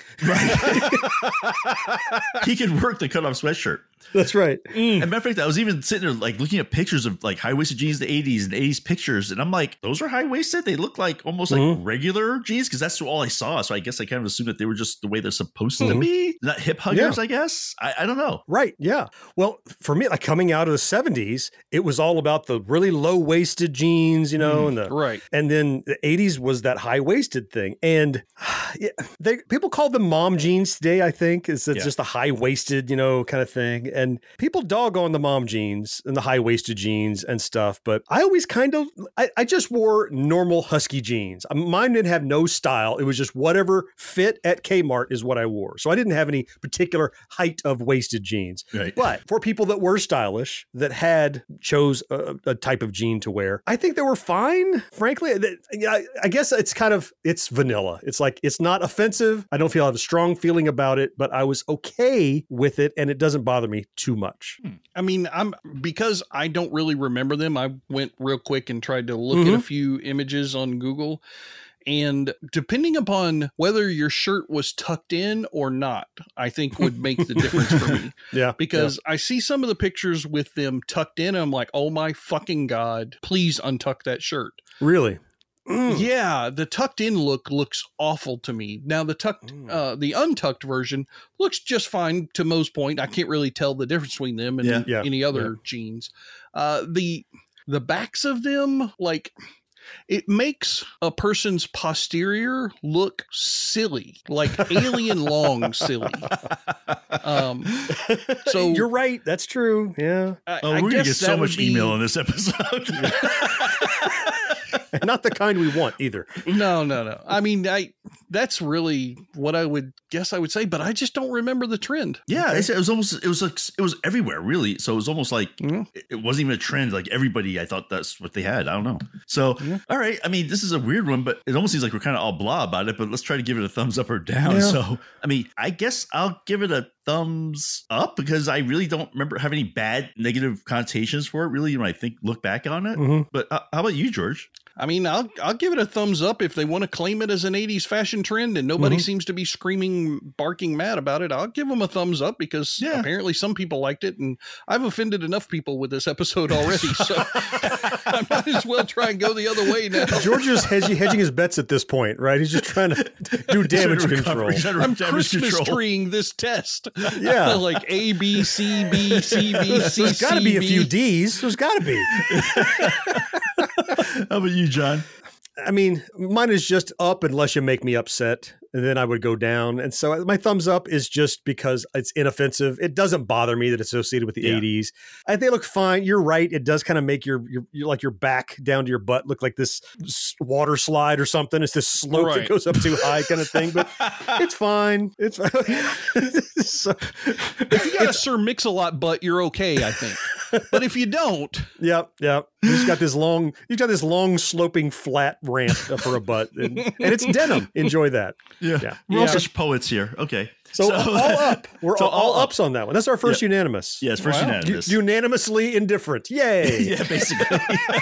he could work the cutoff sweatshirt. That's right. And matter of fact, I was even sitting there like looking at pictures of like high waisted jeans in the eighties and eighties pictures, and I'm like, those are high waisted. They look like almost like Mhm. regular jeans because that's all I saw. So I guess I kind of assumed that they were just the way they're supposed to Mhm. be, not hip huggers. I guess I, I don't know. Right. Yeah. Well, for me, like coming out of the seventies, it was all about the really low waisted jeans, you know, and the Right. and then the eighties was that high waisted thing. And yeah, they people call them mom jeans today, I think. It's, it's Yeah. just the high waisted, you know, kind of thing. And people dog on the mom jeans and the high waisted jeans and stuff. But I always kind of, I, I just wore normal husky jeans. Mine didn't have no style. It was just whatever fit at Kmart is what I wore. So I didn't have any particular height of waisted jeans. Right. But for people that were stylish, that had chose a, a type of jean to wear, I think they were fine. Frankly, That- I, I guess it's kind of, it's vanilla. It's like, it's not offensive. I don't feel I have a strong feeling about it, but I was okay with it and it doesn't bother me too much. I mean, I'm because I don't really remember them. I went real quick and tried to look at a Mhm. few images on Google. And depending upon whether your shirt was tucked in or not, I think would make the difference for me. Yeah. Because I see some of the pictures with them tucked in. And I'm like, oh my fucking God, please untuck that shirt. yeah. Really? Mm. Yeah, the tucked in look looks awful to me. Now the tucked, uh, the untucked version looks just fine to Mo's point. I can't really tell the difference between them and Yeah. Yeah. any other jeans. Uh, the the backs of them, like, it makes a person's posterior look silly, like alien long silly. Um, so You're right. That's true. Yeah. I, Oh, I we're gonna guess get so that would much be- email on this episode. And not the kind we want either. No, no, no. I mean, I that's really what I would guess I would say, but I just don't remember the trend. Yeah, okay. It was almost it was like it was everywhere, really. So it was almost like mm-hmm. it, it wasn't even a trend. Like everybody, I thought that's what they had. I don't know. So yeah. all right, I mean, this is a weird one, but it almost seems like we're kind of all blah about it. But let's try to give it a thumbs up or down. Yeah. So I mean, I guess I'll give it a thumbs up because I really don't remember having any bad negative connotations for it. Really, when I think look back on it. Mm-hmm. But uh, how about you, George? I mean, I'll I'll give it a thumbs up if they want to claim it as an eighties fashion trend and nobody Mm-hmm. seems to be screaming, barking mad about it. I'll give them a thumbs up because yeah. apparently some people liked it, and I've offended enough people with this episode already, so I might as well try and go the other way now. George is hedging, hedging his bets at this point, right? He's just trying to do damage to control. recover, I'm damage Christmas control. treeing this test. Yeah. Like A, B, C, B, C, B, C, There's got to be a C, few B. D's. There's got to be. How about you, John? I mean, mine is just up unless you make me upset, and then I would go down. And so my thumbs up is just because it's inoffensive. It doesn't bother me that it's associated with the Yeah. eighties. I think they look fine. You're right. It does kind of make your, your, your like your back down to your butt look like this water slide or something. It's this slope Right. that goes up too high kind of thing, but it's fine. It's fine. So, If you got a Sir Mix-a-Lot butt, you're okay, I think. But if you don't, Yep, yep. You just got this long, you got this long sloping flat ramp for a butt, and, and it's denim. Enjoy that. Yeah, Yeah. we're all Yeah. such poets here. Okay, So, all up. We're so all, all all up. ups on that one. That's our first Yeah. unanimous. Yes, first Wow. unanimous. U- unanimously indifferent. Yay. yeah, basically.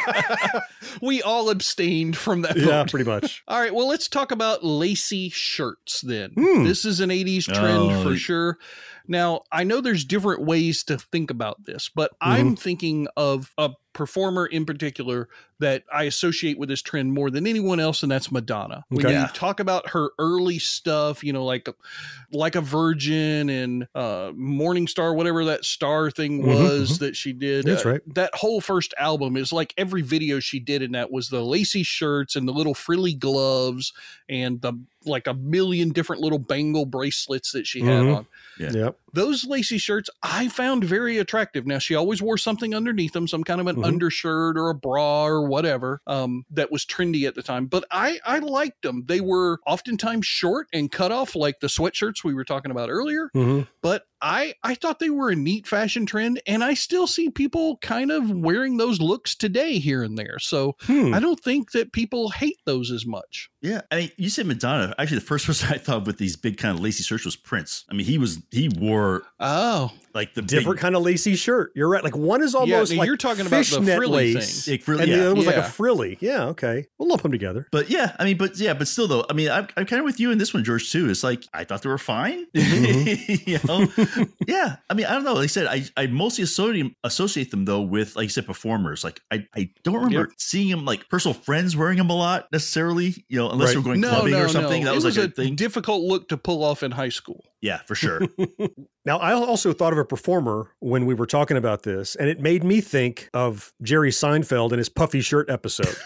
we all abstained from that Yeah, vote. pretty much. All right, well, let's talk about lacy shirts then. Hmm. This is an eighties trend Oh. for sure. Now, I know there's different ways to think about this, but I'm thinking of a performer in particular that I associate with this trend more than anyone else, and that's Madonna. When Okay. you talk about her early stuff, you know, like like a Virgin and uh, Morning Star, whatever that star thing Mhm, was mhm. that she did. That's uh, right. That whole first album is like every video she did in that was the lacy shirts and the little frilly gloves and the like a million different little bangle bracelets that she had Mhm. on. Yeah. Yep. Those lacy shirts I found very attractive. Now, she always wore something underneath them, some kind of an Mhm. undershirt or a bra or whatever um, that was trendy at the time. But I, I liked them. They were oftentimes short and cut off like the sweatshirts we were talking about earlier. Mhm. But I, I thought they were a neat fashion trend, and I still see people kind of wearing those looks today here and there. So Hmm. I don't think that people hate those as much. Yeah, I mean, you said Madonna. Actually, the first person I thought of with these big kind of lacy shirts was Prince. I mean, he was he wore Oh, like the Different big, kind of lacy shirt. You're right. Like one is almost Yeah, like you're talking about the fishnet frilly lace, thing. Like frilly, and the yeah. other was like Yeah. a frilly. Yeah, okay. We'll lump them together. But yeah, I mean, but yeah, but still though, I mean, I'm, I'm kind of with you in this one, George, too. It's like I thought they were fine. Mm-hmm. you know, yeah. I mean, I don't know. Like I said, I, I mostly associate associate them though with, like you said, performers. Like I, I don't remember Yep. seeing them like personal friends wearing them a lot necessarily. You know, unless Right. we're going no, clubbing no, or something. no. That was, it was like a a thing. difficult look to pull off in high school. Yeah, for sure. Now, I also thought of a performer when we were talking about this, and it made me think of Jerry Seinfeld in his puffy shirt episode.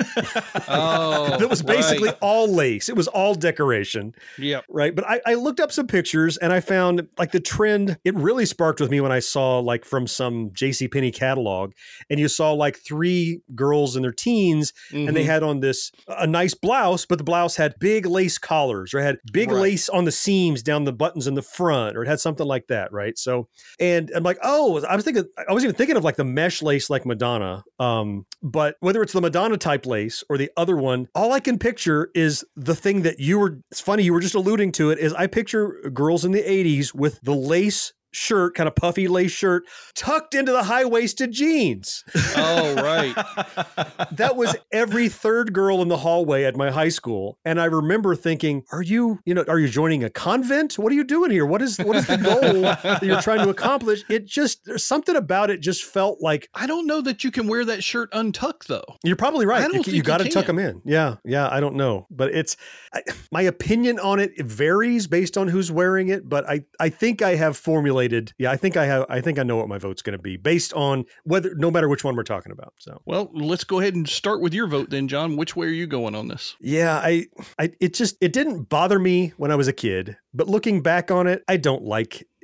Oh, That was basically right. all lace. It was all decoration. Yep. Right. But I, I looked up some pictures and I found like the trend, it really sparked with me when I saw like from some JCPenney catalog, and you saw like three girls in their teens and they Mhm. had on this, a nice blouse, but the blouse had big lace collars or had big Right. lace on the seams down the buttons in the front, or it had something like that. Right. So, and I'm like, oh, I was thinking, I was even thinking of like the mesh lace like Madonna. Um, but whether it's the Madonna type lace or the other one, all I can picture is the thing that you were, it's funny, you were just alluding to it, is I picture girls in the eighties with the lace shirt, kind of puffy lace shirt, tucked into the high-waisted jeans. Oh, right. That was every third girl in the hallway at my high school. And I remember thinking, are you, you know, are you joining a convent? What are you doing here? What is, what is the goal that you're trying to accomplish? It just, there's something about it just felt like, I don't know that you can wear that shirt untucked, though. you're probably right. I don't You, think you you got to tuck can. them in. Yeah. Yeah. I don't know, but it's, I, my opinion on it varies based on who's wearing it. But I, I think I have formulated. Yeah. I think I have, I think I know what my vote's going to be based on whether, no matter which one we're talking about. So, Well, let's go ahead and start with your vote then, John. Which way are you going on this? yeah, I, I, it just, it didn't bother me when I was a kid, but looking back on it, I don't like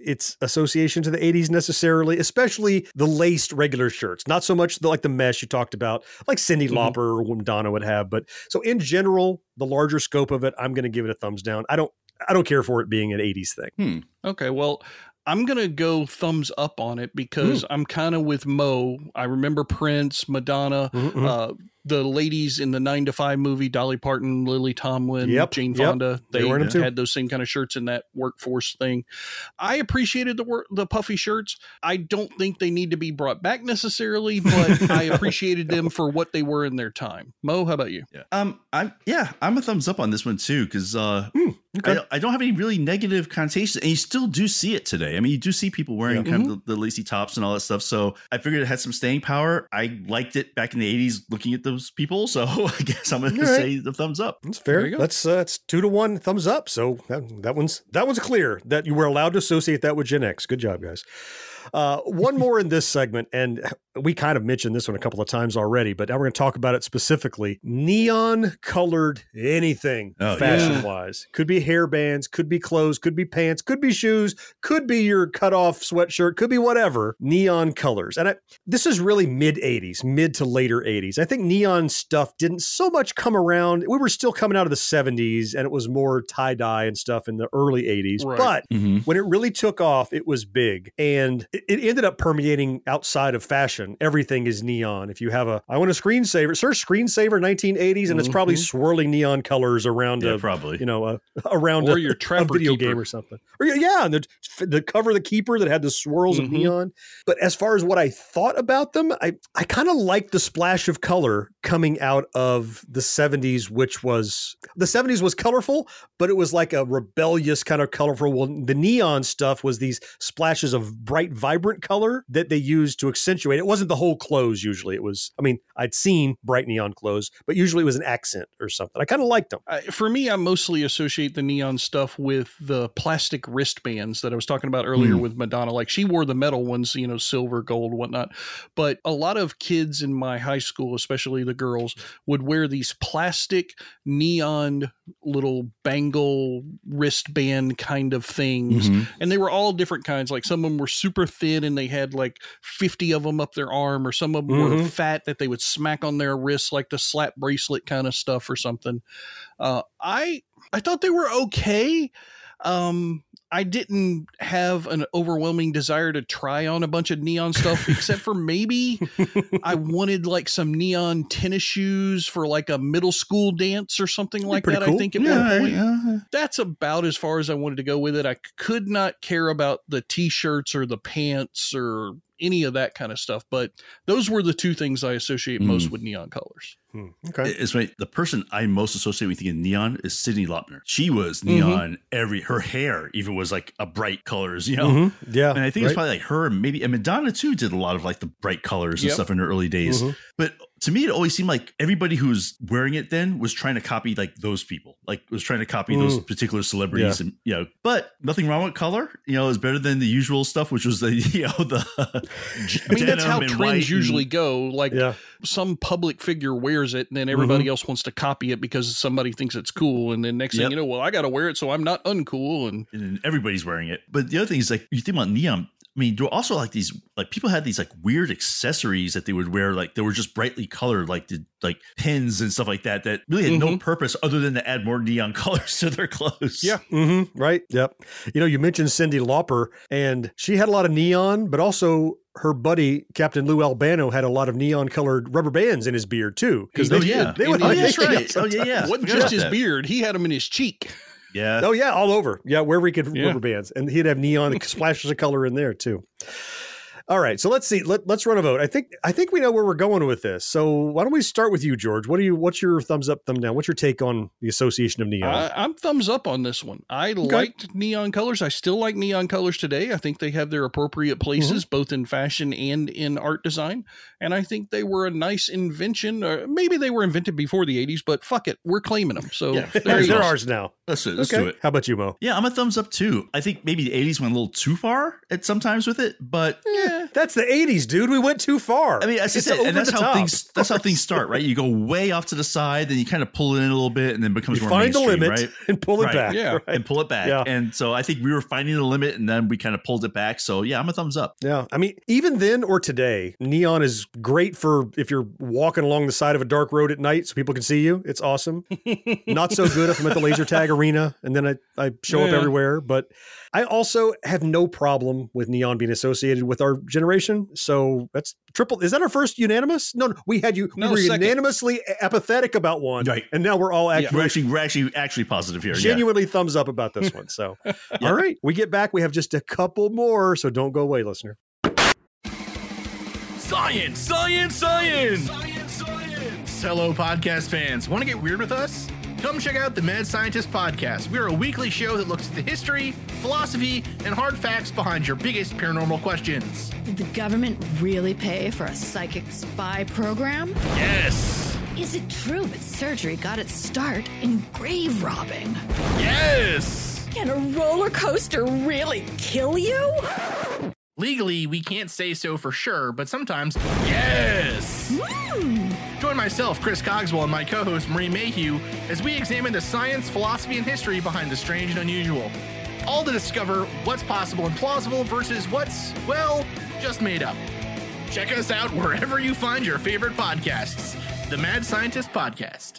its association to the eighties necessarily, especially the laced regular shirts. Not so much the, like the mesh you talked about, like Cyndi Mm-hmm. Lauper or Madonna would have. But so in general, the larger scope of it, I'm going to give it a thumbs down. I don't, I don't care for it being an eighties thing. Hmm. Okay, well, I'm going to go thumbs up on it because mm. I'm kind of with Mo. I remember Prince, Madonna, mm-hmm. uh, the ladies in the nine to five movie, Dolly Parton, Lily Tomlin, yep, Jane yep. Fonda. They, they had too. those same kind of shirts in that workforce thing. I appreciated the work, the puffy shirts. I don't think they need to be brought back necessarily, but I appreciated them for what they were in their time. Mo, how about you? Yeah, um, I'm yeah, I'm a thumbs up on this one too because uh, mm, okay. I, I don't have any really negative connotations, and you still do see it today. I mean, you do see people wearing yeah. kind mm-hmm. of the, the lacy tops and all that stuff. So I figured it had some staying power. I liked it back in the eighties, looking at those people. So I guess I'm going to say the thumbs up. That's fair. That's uh, it's two to one thumbs up. So that, that one's that one's clear that you were allowed to associate that with Gen X. Good job, guys. Uh, one more in this segment, and we kind of mentioned this one a couple of times already, but now we're going to talk about it specifically. Neon colored anything oh, fashion yeah. wise. Could be hairbands, could be clothes, could be pants, could be shoes, could be your cut off sweatshirt, could be whatever. Neon colors. And I, this is really mid eighties, mid to later eighties. I think neon stuff didn't so much come around. We were still coming out of the seventies, and it was more tie dye and stuff in the early eighties. Right. But mm-hmm. when it really took off, it was big. And it ended up permeating outside of fashion. Everything is neon. If you have a, I want a screensaver, search screensaver nineteen eighties, and mm-hmm. it's probably swirling neon colors around yeah, a, probably, you know, a, around or a, your a video keeper. game or something. Or yeah, and the, the cover of the keeper that had the swirls mm-hmm. of neon. But as far as what I thought about them, I, I kind of liked the splash of color coming out of the seventies, which was, the seventies was colorful, but it was like a rebellious kind of colorful. Well, the neon stuff was these splashes of bright, vibrant color that they used to accentuate. It wasn't the whole clothes usually. It was, I mean, I'd seen bright neon clothes, but usually it was an accent or something. I kind of liked them. Uh, for me, I mostly associate the neon stuff with the plastic wristbands that I was talking about earlier mm. with Madonna. Like she wore the metal ones, you know, silver, gold, whatnot. But a lot of kids in my high school, especially the girls, would wear these plastic neon little bangle wristband kind of things. Mm-hmm. And they were all different kinds. Like some of them were super thin and they had like fifty of them up their arm, or some of them mm-hmm. were fat that they would smack on their wrists, like the slap bracelet kind of stuff or something. Uh, I, I thought they were okay. Um, I didn't have an overwhelming desire to try on a bunch of neon stuff, except for maybe I wanted like some neon tennis shoes for like a middle school dance or something like that. Cool. I think at yeah, one point. Yeah. That's about as far as I wanted to go with it. I could not care about the t-shirts or the pants or any of that kind of stuff, but those were the two things I associate mm. most with neon colors. Hmm. Okay. It's right. The person I most associate with thinking neon is Cyndi Lauper. She was neon mm-hmm. every, her hair even was like a bright colors, you know? Mm-hmm. Yeah. And I think right. it's probably like her, maybe, and Madonna too did a lot of like the bright colors and yep. stuff in her early days. Mm-hmm. But to me, it always seemed like everybody who was wearing it then was trying to copy like those people, like was trying to copy mm. those particular celebrities. Yeah. And, you know, but nothing wrong with color, you know, is better than the usual stuff, which was the, you know, the, I mean, that's how trends usually go. Like yeah. some public figure wears it and then everybody mm-hmm. else wants to copy it because somebody thinks it's cool. And then next yep. thing you know, well, I got to wear it so I'm not uncool. And, and everybody's wearing it. But the other thing is like, you think about neon, I mean, there were also like these, like people had these like weird accessories that they would wear, like they were just brightly colored, like the like pins and stuff like that, that really had mm-hmm. no purpose other than to add more neon colors to their clothes. Yeah. Mm-hmm. Right. Yep. You know, you mentioned Cyndi Lauper, and she had a lot of neon, but also her buddy Captain Lou Albano had a lot of neon colored rubber bands in his beard too. Because oh, they, yeah. they would. Oh, yeah, that's right. Oh yeah, yeah. It wasn't just his that. beard; he had them in his cheek. Yeah. Oh yeah, all over. Yeah, wherever he could yeah. rubber bands, and he'd have neon splashes of color in there too. All right, so let's see. Let, let's run a vote. I think I think we know where we're going with this. So why don't we start with you, George? What do you? What's your thumbs up, thumb down? What's your take on the association of neon? Uh, I'm thumbs up on this one. I okay. liked neon colors. I still like neon colors today. I think they have their appropriate places, mm-hmm. both in fashion and in art design. And I think they were a nice invention. Or maybe they were invented before the eighties, but fuck it, we're claiming them. So yeah. they're ours now. Let's, let's okay. do it. How about you, Mo? Yeah, I'm a thumbs up too. I think maybe the eighties went a little too far at sometimes with it, but yeah. Eh. That's the eighties, dude. We went too far. I mean, as I It's said, over and that's the how top. things that's how things start, right? You go way off to the side, then you kind of pull it in a little bit, and then it becomes You more find the mainstream, limit right? and pull it Right. back. Yeah. right? And pull it back. Yeah. And so I think we were finding the limit, and then we kind of pulled it back. So yeah, I'm a thumbs up. Yeah. I mean, even then or today, neon is great for if you're walking along the side of a dark road at night so people can see you. It's awesome. Not so good if I'm at the laser tag arena and then I, I show up Yeah. everywhere. But I also have no problem with neon being associated with our generation. So that's triple. Is that our first unanimous? No, no we had you. No, we were second. unanimously apathetic about one. Right. And now we're all actually, We're actually, we're actually, actually positive here. Yeah. genuinely thumbs up about this one. So, all right, we get back. We have just a couple more. So don't go away, listener. Science, science, science! Science, science! Hello, podcast fans. Want to get weird with us? Come check out the Mad Scientist Podcast. We're a weekly show that looks at the history, philosophy, and hard facts behind your biggest paranormal questions. Did the government really pay for a psychic spy program? Yes! Is it true that surgery got its start in grave robbing? Yes! Can a roller coaster really kill you? Legally, we can't say so for sure, but sometimes, yes! Hmm. Join myself, Chris Cogswell, and my co-host, Marie Mayhew, as we examine the science, philosophy, and history behind the strange and unusual. All to discover what's possible and plausible versus what's, well, just made up. Check us out wherever you find your favorite podcasts. The Mad Scientist Podcast.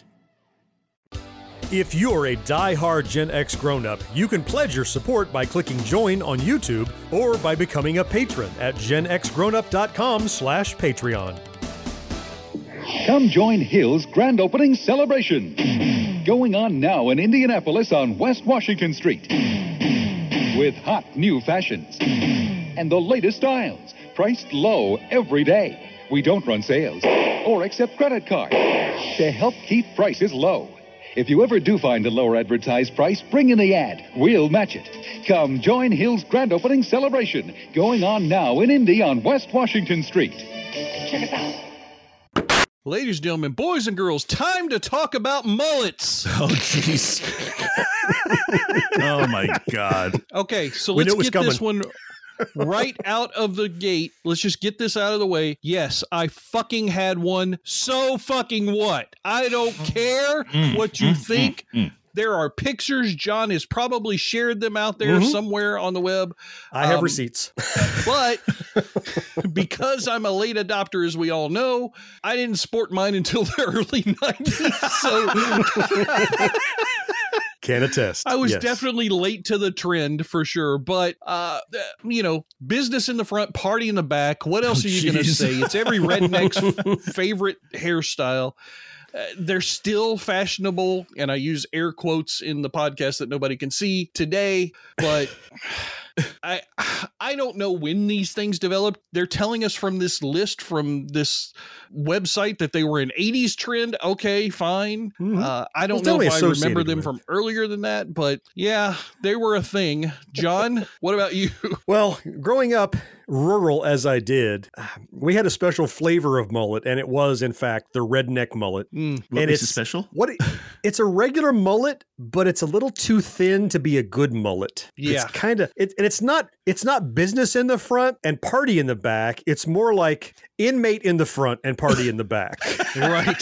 If you're a die-hard Gen X grown-up, you can pledge your support by clicking join on YouTube or by becoming a patron at genxgrownup.com slash Patreon. Come join Hill's grand opening celebration. Going on now in Indianapolis on West Washington Street. With hot new fashions and the latest styles, priced low every day. We don't run sales or accept credit cards to help keep prices low. If you ever do find a lower advertised price, bring in the ad. We'll match it. Come join Hill's grand opening celebration. Going on now in Indy on West Washington Street. Check us out. Ladies and gentlemen, boys and girls, time to talk about mullets. Oh, jeez. Oh, my God. Okay, so We let's knew it was get this one right out of the gate. Let's just get this out of the way. Yes, I fucking had one. So fucking what? I don't care what you think. There are pictures. John has probably shared them out there Mhm. somewhere on the web. I have Um, receipts. But because I'm a late adopter, as we all know, I didn't sport mine until the early nineties. So Can attest. I was Yes. definitely late to the trend for sure. But, uh, you know, business in the front, party in the back. What else Oh, are you going to geez. say? It's every redneck's f- favorite hairstyle. Uh, they're still fashionable, and I use air quotes in the podcast that nobody can see today, but I I don't know when these things developed. They're telling us from this list from this website that they were an eighties trend. Okay, fine. Mhm. Uh, I don't Well, know if I definitely remember associated them with. from earlier than that, but yeah, they were a thing. John, what about you? Well, growing up rural as I did, we had a special flavor of mullet, and it was, in fact, the redneck mullet. Mm. What and makes it's it special? What it, it's a regular mullet, but it's a little too thin to be a good mullet. Yeah. It's kind of it, and it's not it's not business in the front and party in the back. It's more like inmate in the front and party in the back. Right.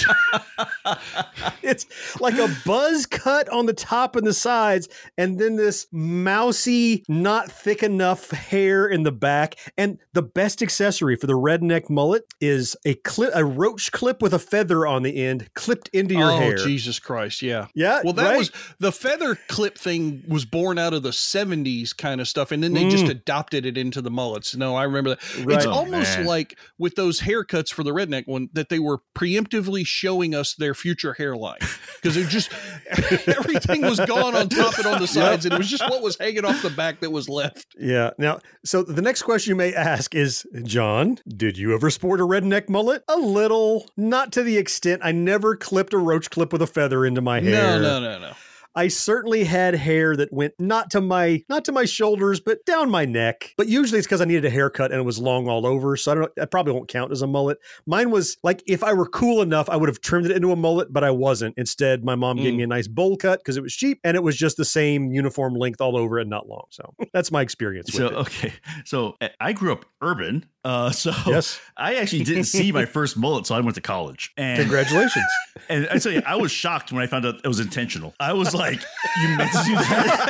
It's like a buzz cut on the top and the sides, and then this mousy, not thick enough hair in the back. And the best accessory for the redneck mullet is a clip, a roach clip with a feather on the end, clipped into your oh, hair. Jesus Christ. Yeah. Yeah. Well, that right? was the feather clip thing was born out of the seventies kind of stuff. And then they just Mm. adopted it into the mullets. No, I remember that. Right. It's Oh, almost man. like with those haircuts for the redneck one that they were preemptively showing us their future hairline because it just everything was gone on top and on the sides. And it was just what was hanging off the back that was left. Yeah. Now, so the next question you may ask is, John, did you ever sport a redneck mullet? A little, not to the extent. I never clipped a roach clip with a feather into my hair. No, no, no, no. I certainly had hair that went not to my not to my shoulders, but down my neck. But usually it's because I needed a haircut and it was long all over. So I don't know. That probably won't count as a mullet. Mine was like, if I were cool enough, I would have trimmed it into a mullet, but I wasn't. Instead, my mom mm. gave me a nice bowl cut because it was cheap and it was just the same uniform length all over and not long. So that's my experience with so, it. Okay. So I grew up urban. Uh, so yes. I actually didn't see my first mullet until I went to college. And congratulations. And I tell you, I was shocked when I found out it was intentional. I was like, you meant to do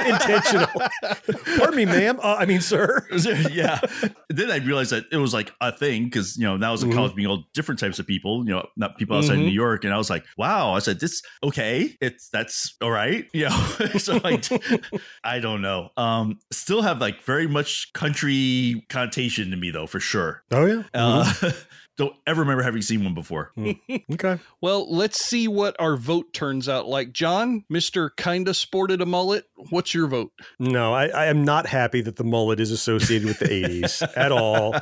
that? Intentional. Pardon me, ma'am. Uh, I mean, sir. Yeah. Then I realized that it was like a thing because, you know, now I was in mm-hmm. college being all different types of people, you know, not people outside mm-hmm. New York. And I was like, wow. I said, this, okay, it's, that's all right. You know, so like, I don't know. Um, still have like very much country connotation to me though, for sure. Oh yeah. Uh, mm-hmm. Don't ever remember having seen one before. Okay. Well, let's see what our vote turns out like. John, Mister Kinda Sported a Mullet. What's your vote? No, I, I am not happy that the mullet is associated with the eighties at all.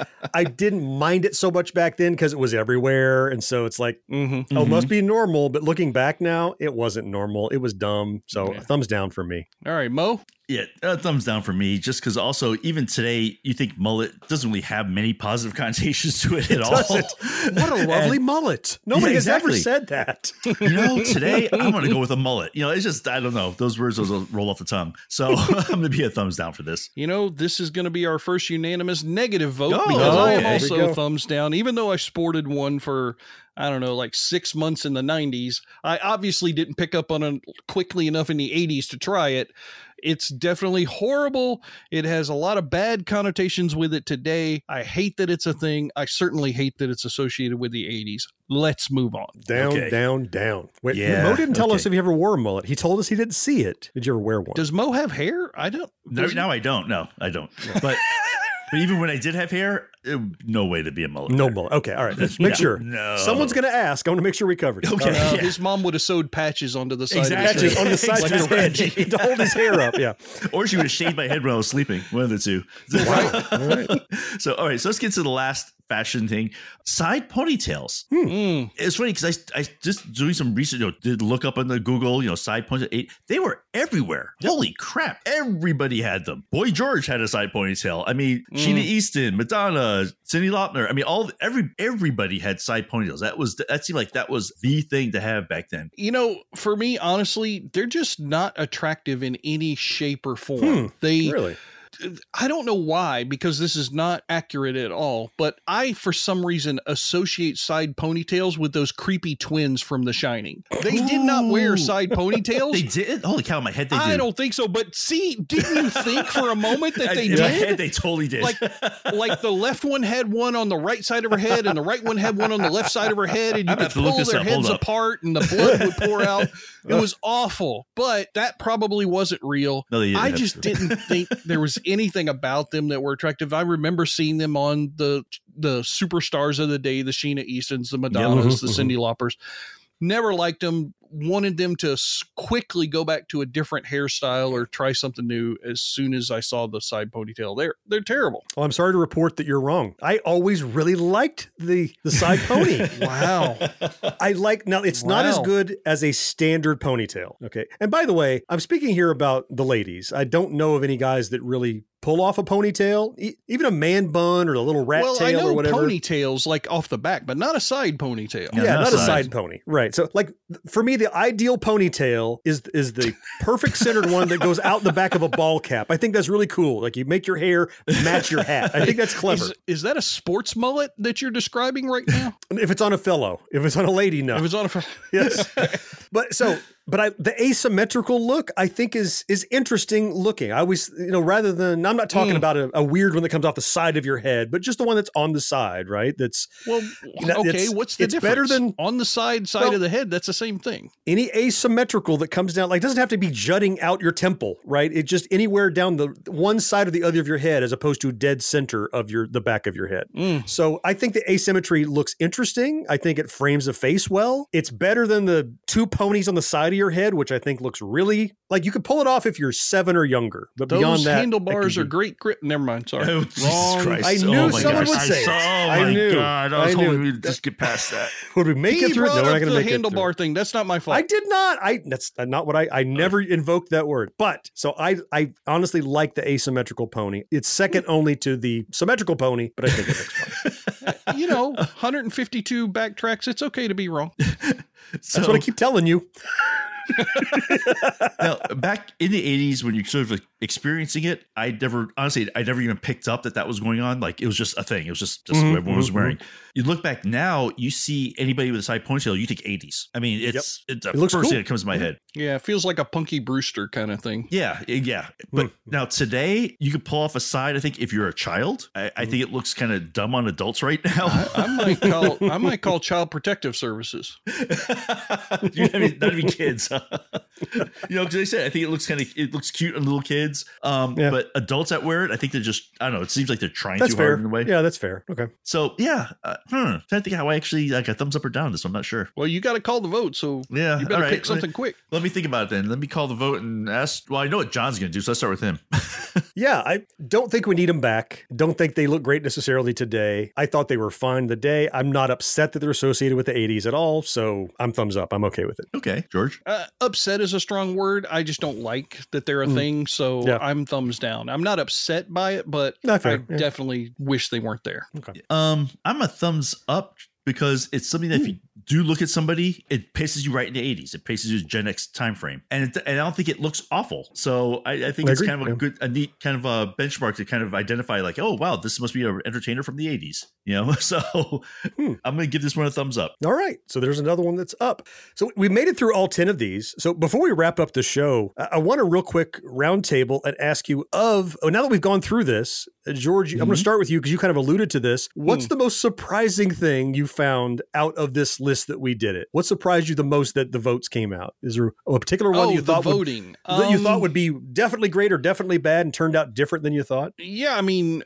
I didn't mind it so much back then because it was everywhere. And so it's like, mm-hmm. oh, it must be normal. But looking back now, it wasn't normal. It was dumb. So okay. thumbs down for me. All right, Mo. Yeah, uh, thumbs down for me, just because also even today, you think mullet doesn't really have many positive connotations to it at it all. Doesn't. What a lovely and, mullet. Nobody yeah, exactly. has ever said that. You know, today I'm going to go with a mullet. You know, it's just, I don't know. Those words those will roll off the tongue. So I'm going to be a thumbs down for this. You know, this is going to be our first unanimous negative vote oh, because okay. I am also thumbs down, even though I sported one for I don't know, like six months in the nineties. I obviously didn't pick up on it quickly enough in the eighties to try it. It's definitely horrible. It has a lot of bad connotations with it today. I hate that it's a thing. I certainly hate that it's associated with the eighties. Let's move on. Down, okay. down, down. Wait, yeah, Mo didn't tell okay. us if he ever wore a mullet. He told us he didn't see it. Did you ever wear one? Does Mo have hair? I don't. No, now I don't. No, I don't. But but even when I did have hair, it, no way to be a mullet. No mullet. Okay, all right. Let's make yeah. sure. No. Someone's going to ask. I want to make sure we covered it. Okay. Right. Uh, yeah. His mom would have sewed patches onto the side exactly. of his on the side like of his head to hold his hair up. Yeah. Or she would have shaved my head when I was sleeping. One of the two. Wow. All right. So, all right. So let's get to the last fashion thing. Side ponytails. Hmm. It's funny because I, I just doing some research, you know, did look up on the Google, you know, side ponytail. They were everywhere. Yep. Holy crap. Everybody had them. Boy George had a side ponytail. I mean, mm. Sheena Easton, Madonna, Cyndi Lauper. I mean, all every everybody had side ponytails. That was that seemed like that was the thing to have back then. You know, for me, honestly, they're just not attractive in any shape or form. Hmm. They really. I don't know why, because this is not accurate at all, but I, for some reason, associate side ponytails with those creepy twins from The Shining. They Ooh. did not wear side ponytails. They did? Holy cow, in my head they did. I don't think so, but see, didn't you think for a moment that they in did? My head, they totally did. Like, like the left one had one on the right side of her head, and the right one had one on the left side of her head, and you could pull their up. heads apart, and the blood would pour out. It was awful, but that probably wasn't real. No, I just didn't think there was anything about them that were attractive. I remember seeing them on the the superstars of the day, the Sheena Eastons, the Madonnas, yeah. the Cyndi Laupers. Never liked them, wanted them to quickly go back to a different hairstyle or try something new as soon as I saw the side ponytail. They're they're terrible. Well, I'm sorry to report that you're wrong. I always really liked the, the side pony. Wow. I like, now it's wow. not as good as a standard ponytail. Okay. And by the way, I'm speaking here about the ladies. I don't know of any guys that really pull off a ponytail, e- even a man bun or a little rat well, tail I know or whatever. Ponytails like off the back, but not a side ponytail. Yeah, yeah not a side pony. Right. So like for me, the ideal ponytail is is the perfect centered one that goes out the back of a ball cap. I think that's really cool. Like you make your hair match your hat. I think that's clever. Is, is that a sports mullet that you're describing right now? If it's on a fellow, if it's on a lady, no. If it's on a fellow. Yes. But so But I, the asymmetrical look, I think, is is interesting looking. I always, you know, rather than, I'm not talking mm. about a, a weird one that comes off the side of your head, but just the one that's on the side, right? That's well, you know, okay. What's the it's difference? Better than on the side side well, of the head. That's the same thing. Any asymmetrical that comes down, like, doesn't have to be jutting out your temple, right? It just anywhere down the one side or the other of your head, as opposed to dead center of your the back of your head. Mm. So I think the asymmetry looks interesting. I think it frames the face well. It's better than the two ponies on the side of your head, which I think looks really like you could pull it off if you're seven or younger. But Those beyond that, handlebars that are great grip. Never mind. Sorry. Oh, Wrong. Jesus Christ. I knew oh my someone gosh. would say I it. saw, Oh I my knew. God. I was I knew. hoping we'd just get past that. Would we make He it through? brought No, we're not up going to the make it through. handlebar thing. That's not my fault. I did not. I that's not what I. I never invoked that word. But so I. I honestly like the asymmetrical pony. It's second only to the symmetrical pony, but I think it looks fun. You know, one hundred fifty-two backtracks. It's okay to be wrong. That's what I keep telling you. Now, back in the eighties, when you're sort of like experiencing it, I never, honestly, I never even picked up that that was going on. Like, it was just a thing. It was just, just Mhm, what everyone was mhm, wearing. You look back now, you see anybody with a side ponytail, you think eighties. I mean, it's, it's the It looks first cool. thing that comes to my head. Yeah, it feels like a Punky Brewster kind of thing. Yeah, yeah. But now today, you could pull off a side. I think if you're a child, I, I think it looks kind of dumb on adults right now. I, I might call I might call Child Protective Services. You know, I mean, not even kids. You know, because I said I think it looks kind of it looks cute on little kids. Um, Yeah. but adults that wear it, I think they're just I don't know. It seems like they're trying That's too fair. hard in a way. Yeah, that's fair. Okay. So yeah, uh, hmm, trying to think how I actually like a thumbs up or down this. I'm not sure. Well, you got to call the vote, so Yeah, you better all right. pick something Let- quick. Let me think about it then. Let me call the vote and ask. Well, I know what John's going to do, so let's start with him. Yeah, I don't think we need them back. Don't think they look great necessarily today. I thought they were fine the day. I'm not upset that they're associated with the eighties at all, so I'm thumbs up. I'm okay with it. Okay, George. Uh, upset is a strong word. I just don't like that they're a Mm. thing, so Yeah. I'm thumbs down. I'm not upset by it, but Not I fair. Yeah. definitely wish they weren't there. Okay. Um, I'm a thumbs up because it's something that if you do look at somebody, it paces you right in the eighties. It paces you Gen X time frame, and it, and I don't think it looks awful. So I, I think I it's agree, kind of a yeah. good, a neat kind of a benchmark to kind of identify, like, oh wow, this must be an entertainer from the eighties. You know, so Hmm. I'm going to give this one a thumbs up. All right. So there's another one that's up. So we made it through all ten of these. So before we wrap up the show, I, I want a real quick roundtable and ask you of, oh, now that we've gone through this, uh, George, I'm going to start with you because you kind of alluded to this. What's Hmm. the most surprising thing you found out of this list that we did it? What surprised you the most that the votes came out? Is there a particular one Oh, that you the thought would, voting. that you Um, thought would be definitely great or definitely bad and turned out different than you thought? Yeah, I mean,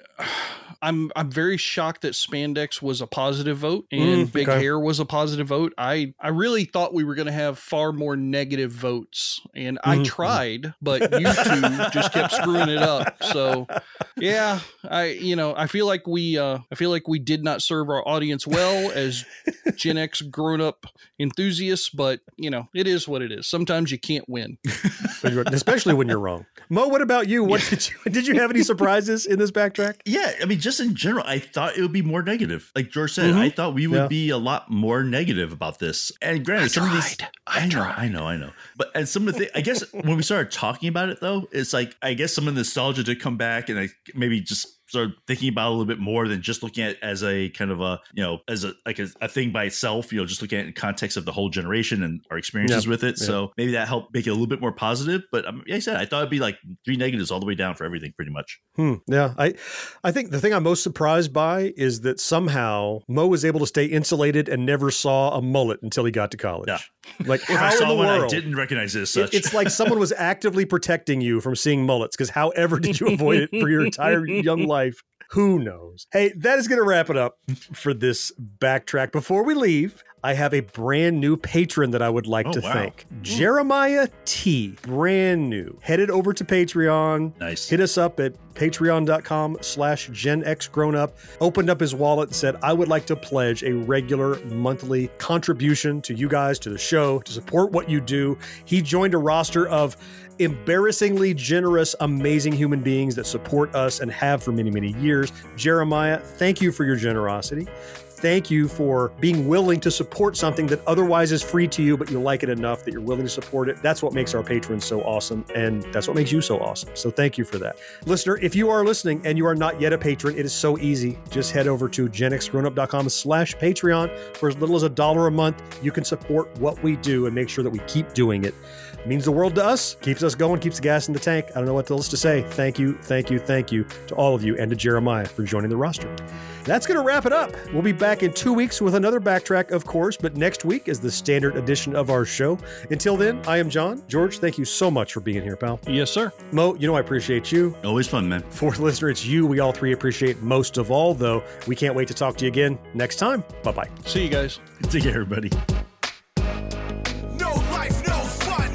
I'm I'm very shocked that spandex was a positive vote and Mm, big okay. hair was a positive vote. I I really thought we were going to have far more negative votes, and I Mhm. tried, but you two just kept screwing it up. So, yeah, I you know I feel like we uh, I feel like we did not serve our audience well as Gen X grown up enthusiasts, but you know it is what it is. Sometimes you can't win. Especially when you're wrong. Mo, what about you? What did you did you have any surprises in this backtrack? Yeah, I mean, just in general, I thought it would be more negative. Like George said, Mhm. I thought we would Yeah. be a lot more negative about this. And granted, I some of these, tried. I, know, I know, I know. But and some of the, I guess when we started talking about it, though, it's like I guess some of the nostalgia did come back, and I maybe just started thinking about it a little bit more than just looking at it as a kind of a you know as a like a, a thing by itself. You know, just looking at it in context of the whole generation and our experiences Yeah. with it. Yeah. So maybe that helped make it a little bit more positive. But um, like I said, I thought it'd be like three negatives all the way down for everything, pretty much. Hmm. Yeah, I, I think the thing I'm most surprised by is that somehow Mo was able to stay insulated and never saw a mullet until he got to college. Yeah. Like If how I saw in the one, world? I didn't recognize it as It- such. it's like someone was actively protecting you from seeing mullets. Because however did you avoid it for your entire young life? Who knows? Hey, that is going to wrap it up for this backtrack. Before we leave, I have a brand new patron that I would like Oh, to wow. thank. Jeremiah T. Brand new. Headed over to Patreon. Nice. Hit us up at patreon.com slash Gen X Grown Up. Opened up his wallet and said, I would like to pledge a regular monthly contribution to you guys, to the show, to support what you do. He joined a roster of embarrassingly generous, amazing human beings that support us and have for many, many years. Jeremiah, thank you for your generosity. Thank you for being willing to support something that otherwise is free to you, but you like it enough that you're willing to support it. That's what makes our patrons so awesome, and that's what makes you so awesome. So thank you for that. Listener, if you are listening and you are not yet a patron, it is so easy. Just head over to genxgrownup.com slash Patreon. For as little as a dollar a month, you can support what we do and make sure that we keep doing it. It means the world to us, keeps us going, keeps the gas in the tank. I don't know what else to say. Thank you, thank you, thank you to all of you and to Jeremiah for joining the roster. That's going to wrap it up. We'll be back in two weeks with another backtrack, of course, but next week is the standard edition of our show. Until then, I am John. George, thank you so much for being here, pal. Yes, sir. Mo, you know I appreciate you. Always fun, man. Fourth listener, it's you we all three appreciate most of all, though. We can't wait to talk to you again next time. Bye-bye. See you guys. Take care, everybody. No life, no fun.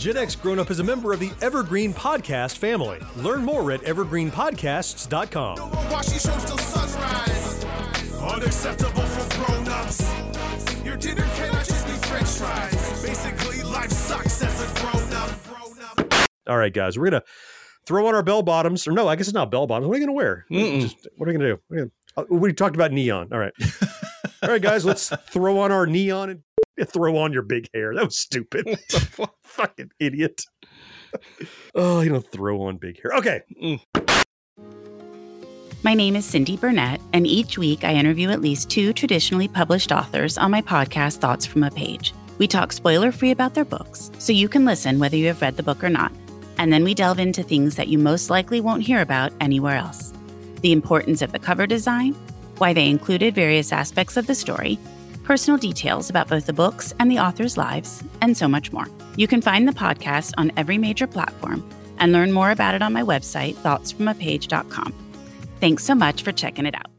Gen X Grown Up is a member of the Evergreen Podcast family. Learn more at evergreen podcasts dot com. While she shows till sunrise. Unacceptable for grown-ups. Your dinner cannot just be french fries. Basically, life sucks as a grown-up. All right, guys, we're going to throw on our bell bottoms. Or no, I guess it's not bell bottoms. What are you going to wear? Just, what are we going to do? We're gonna, uh, we talked about neon. All right. All right, guys, let's throw on our neon and throw on your big hair. That was stupid. Fucking idiot. Oh, you don't throw on big hair. Okay. Mm. My name is Cindy Burnett, and each week I interview at least two traditionally published authors on my podcast, Thoughts from a Page. We talk spoiler-free about their books, so you can listen whether you have read the book or not. And then we delve into things that you most likely won't hear about anywhere else. The importance of the cover design, why they included various aspects of the story, personal details about both the books and the authors' lives, and so much more. You can find the podcast on every major platform and learn more about it on my website, thoughts from a page dot com. Thanks so much for checking it out.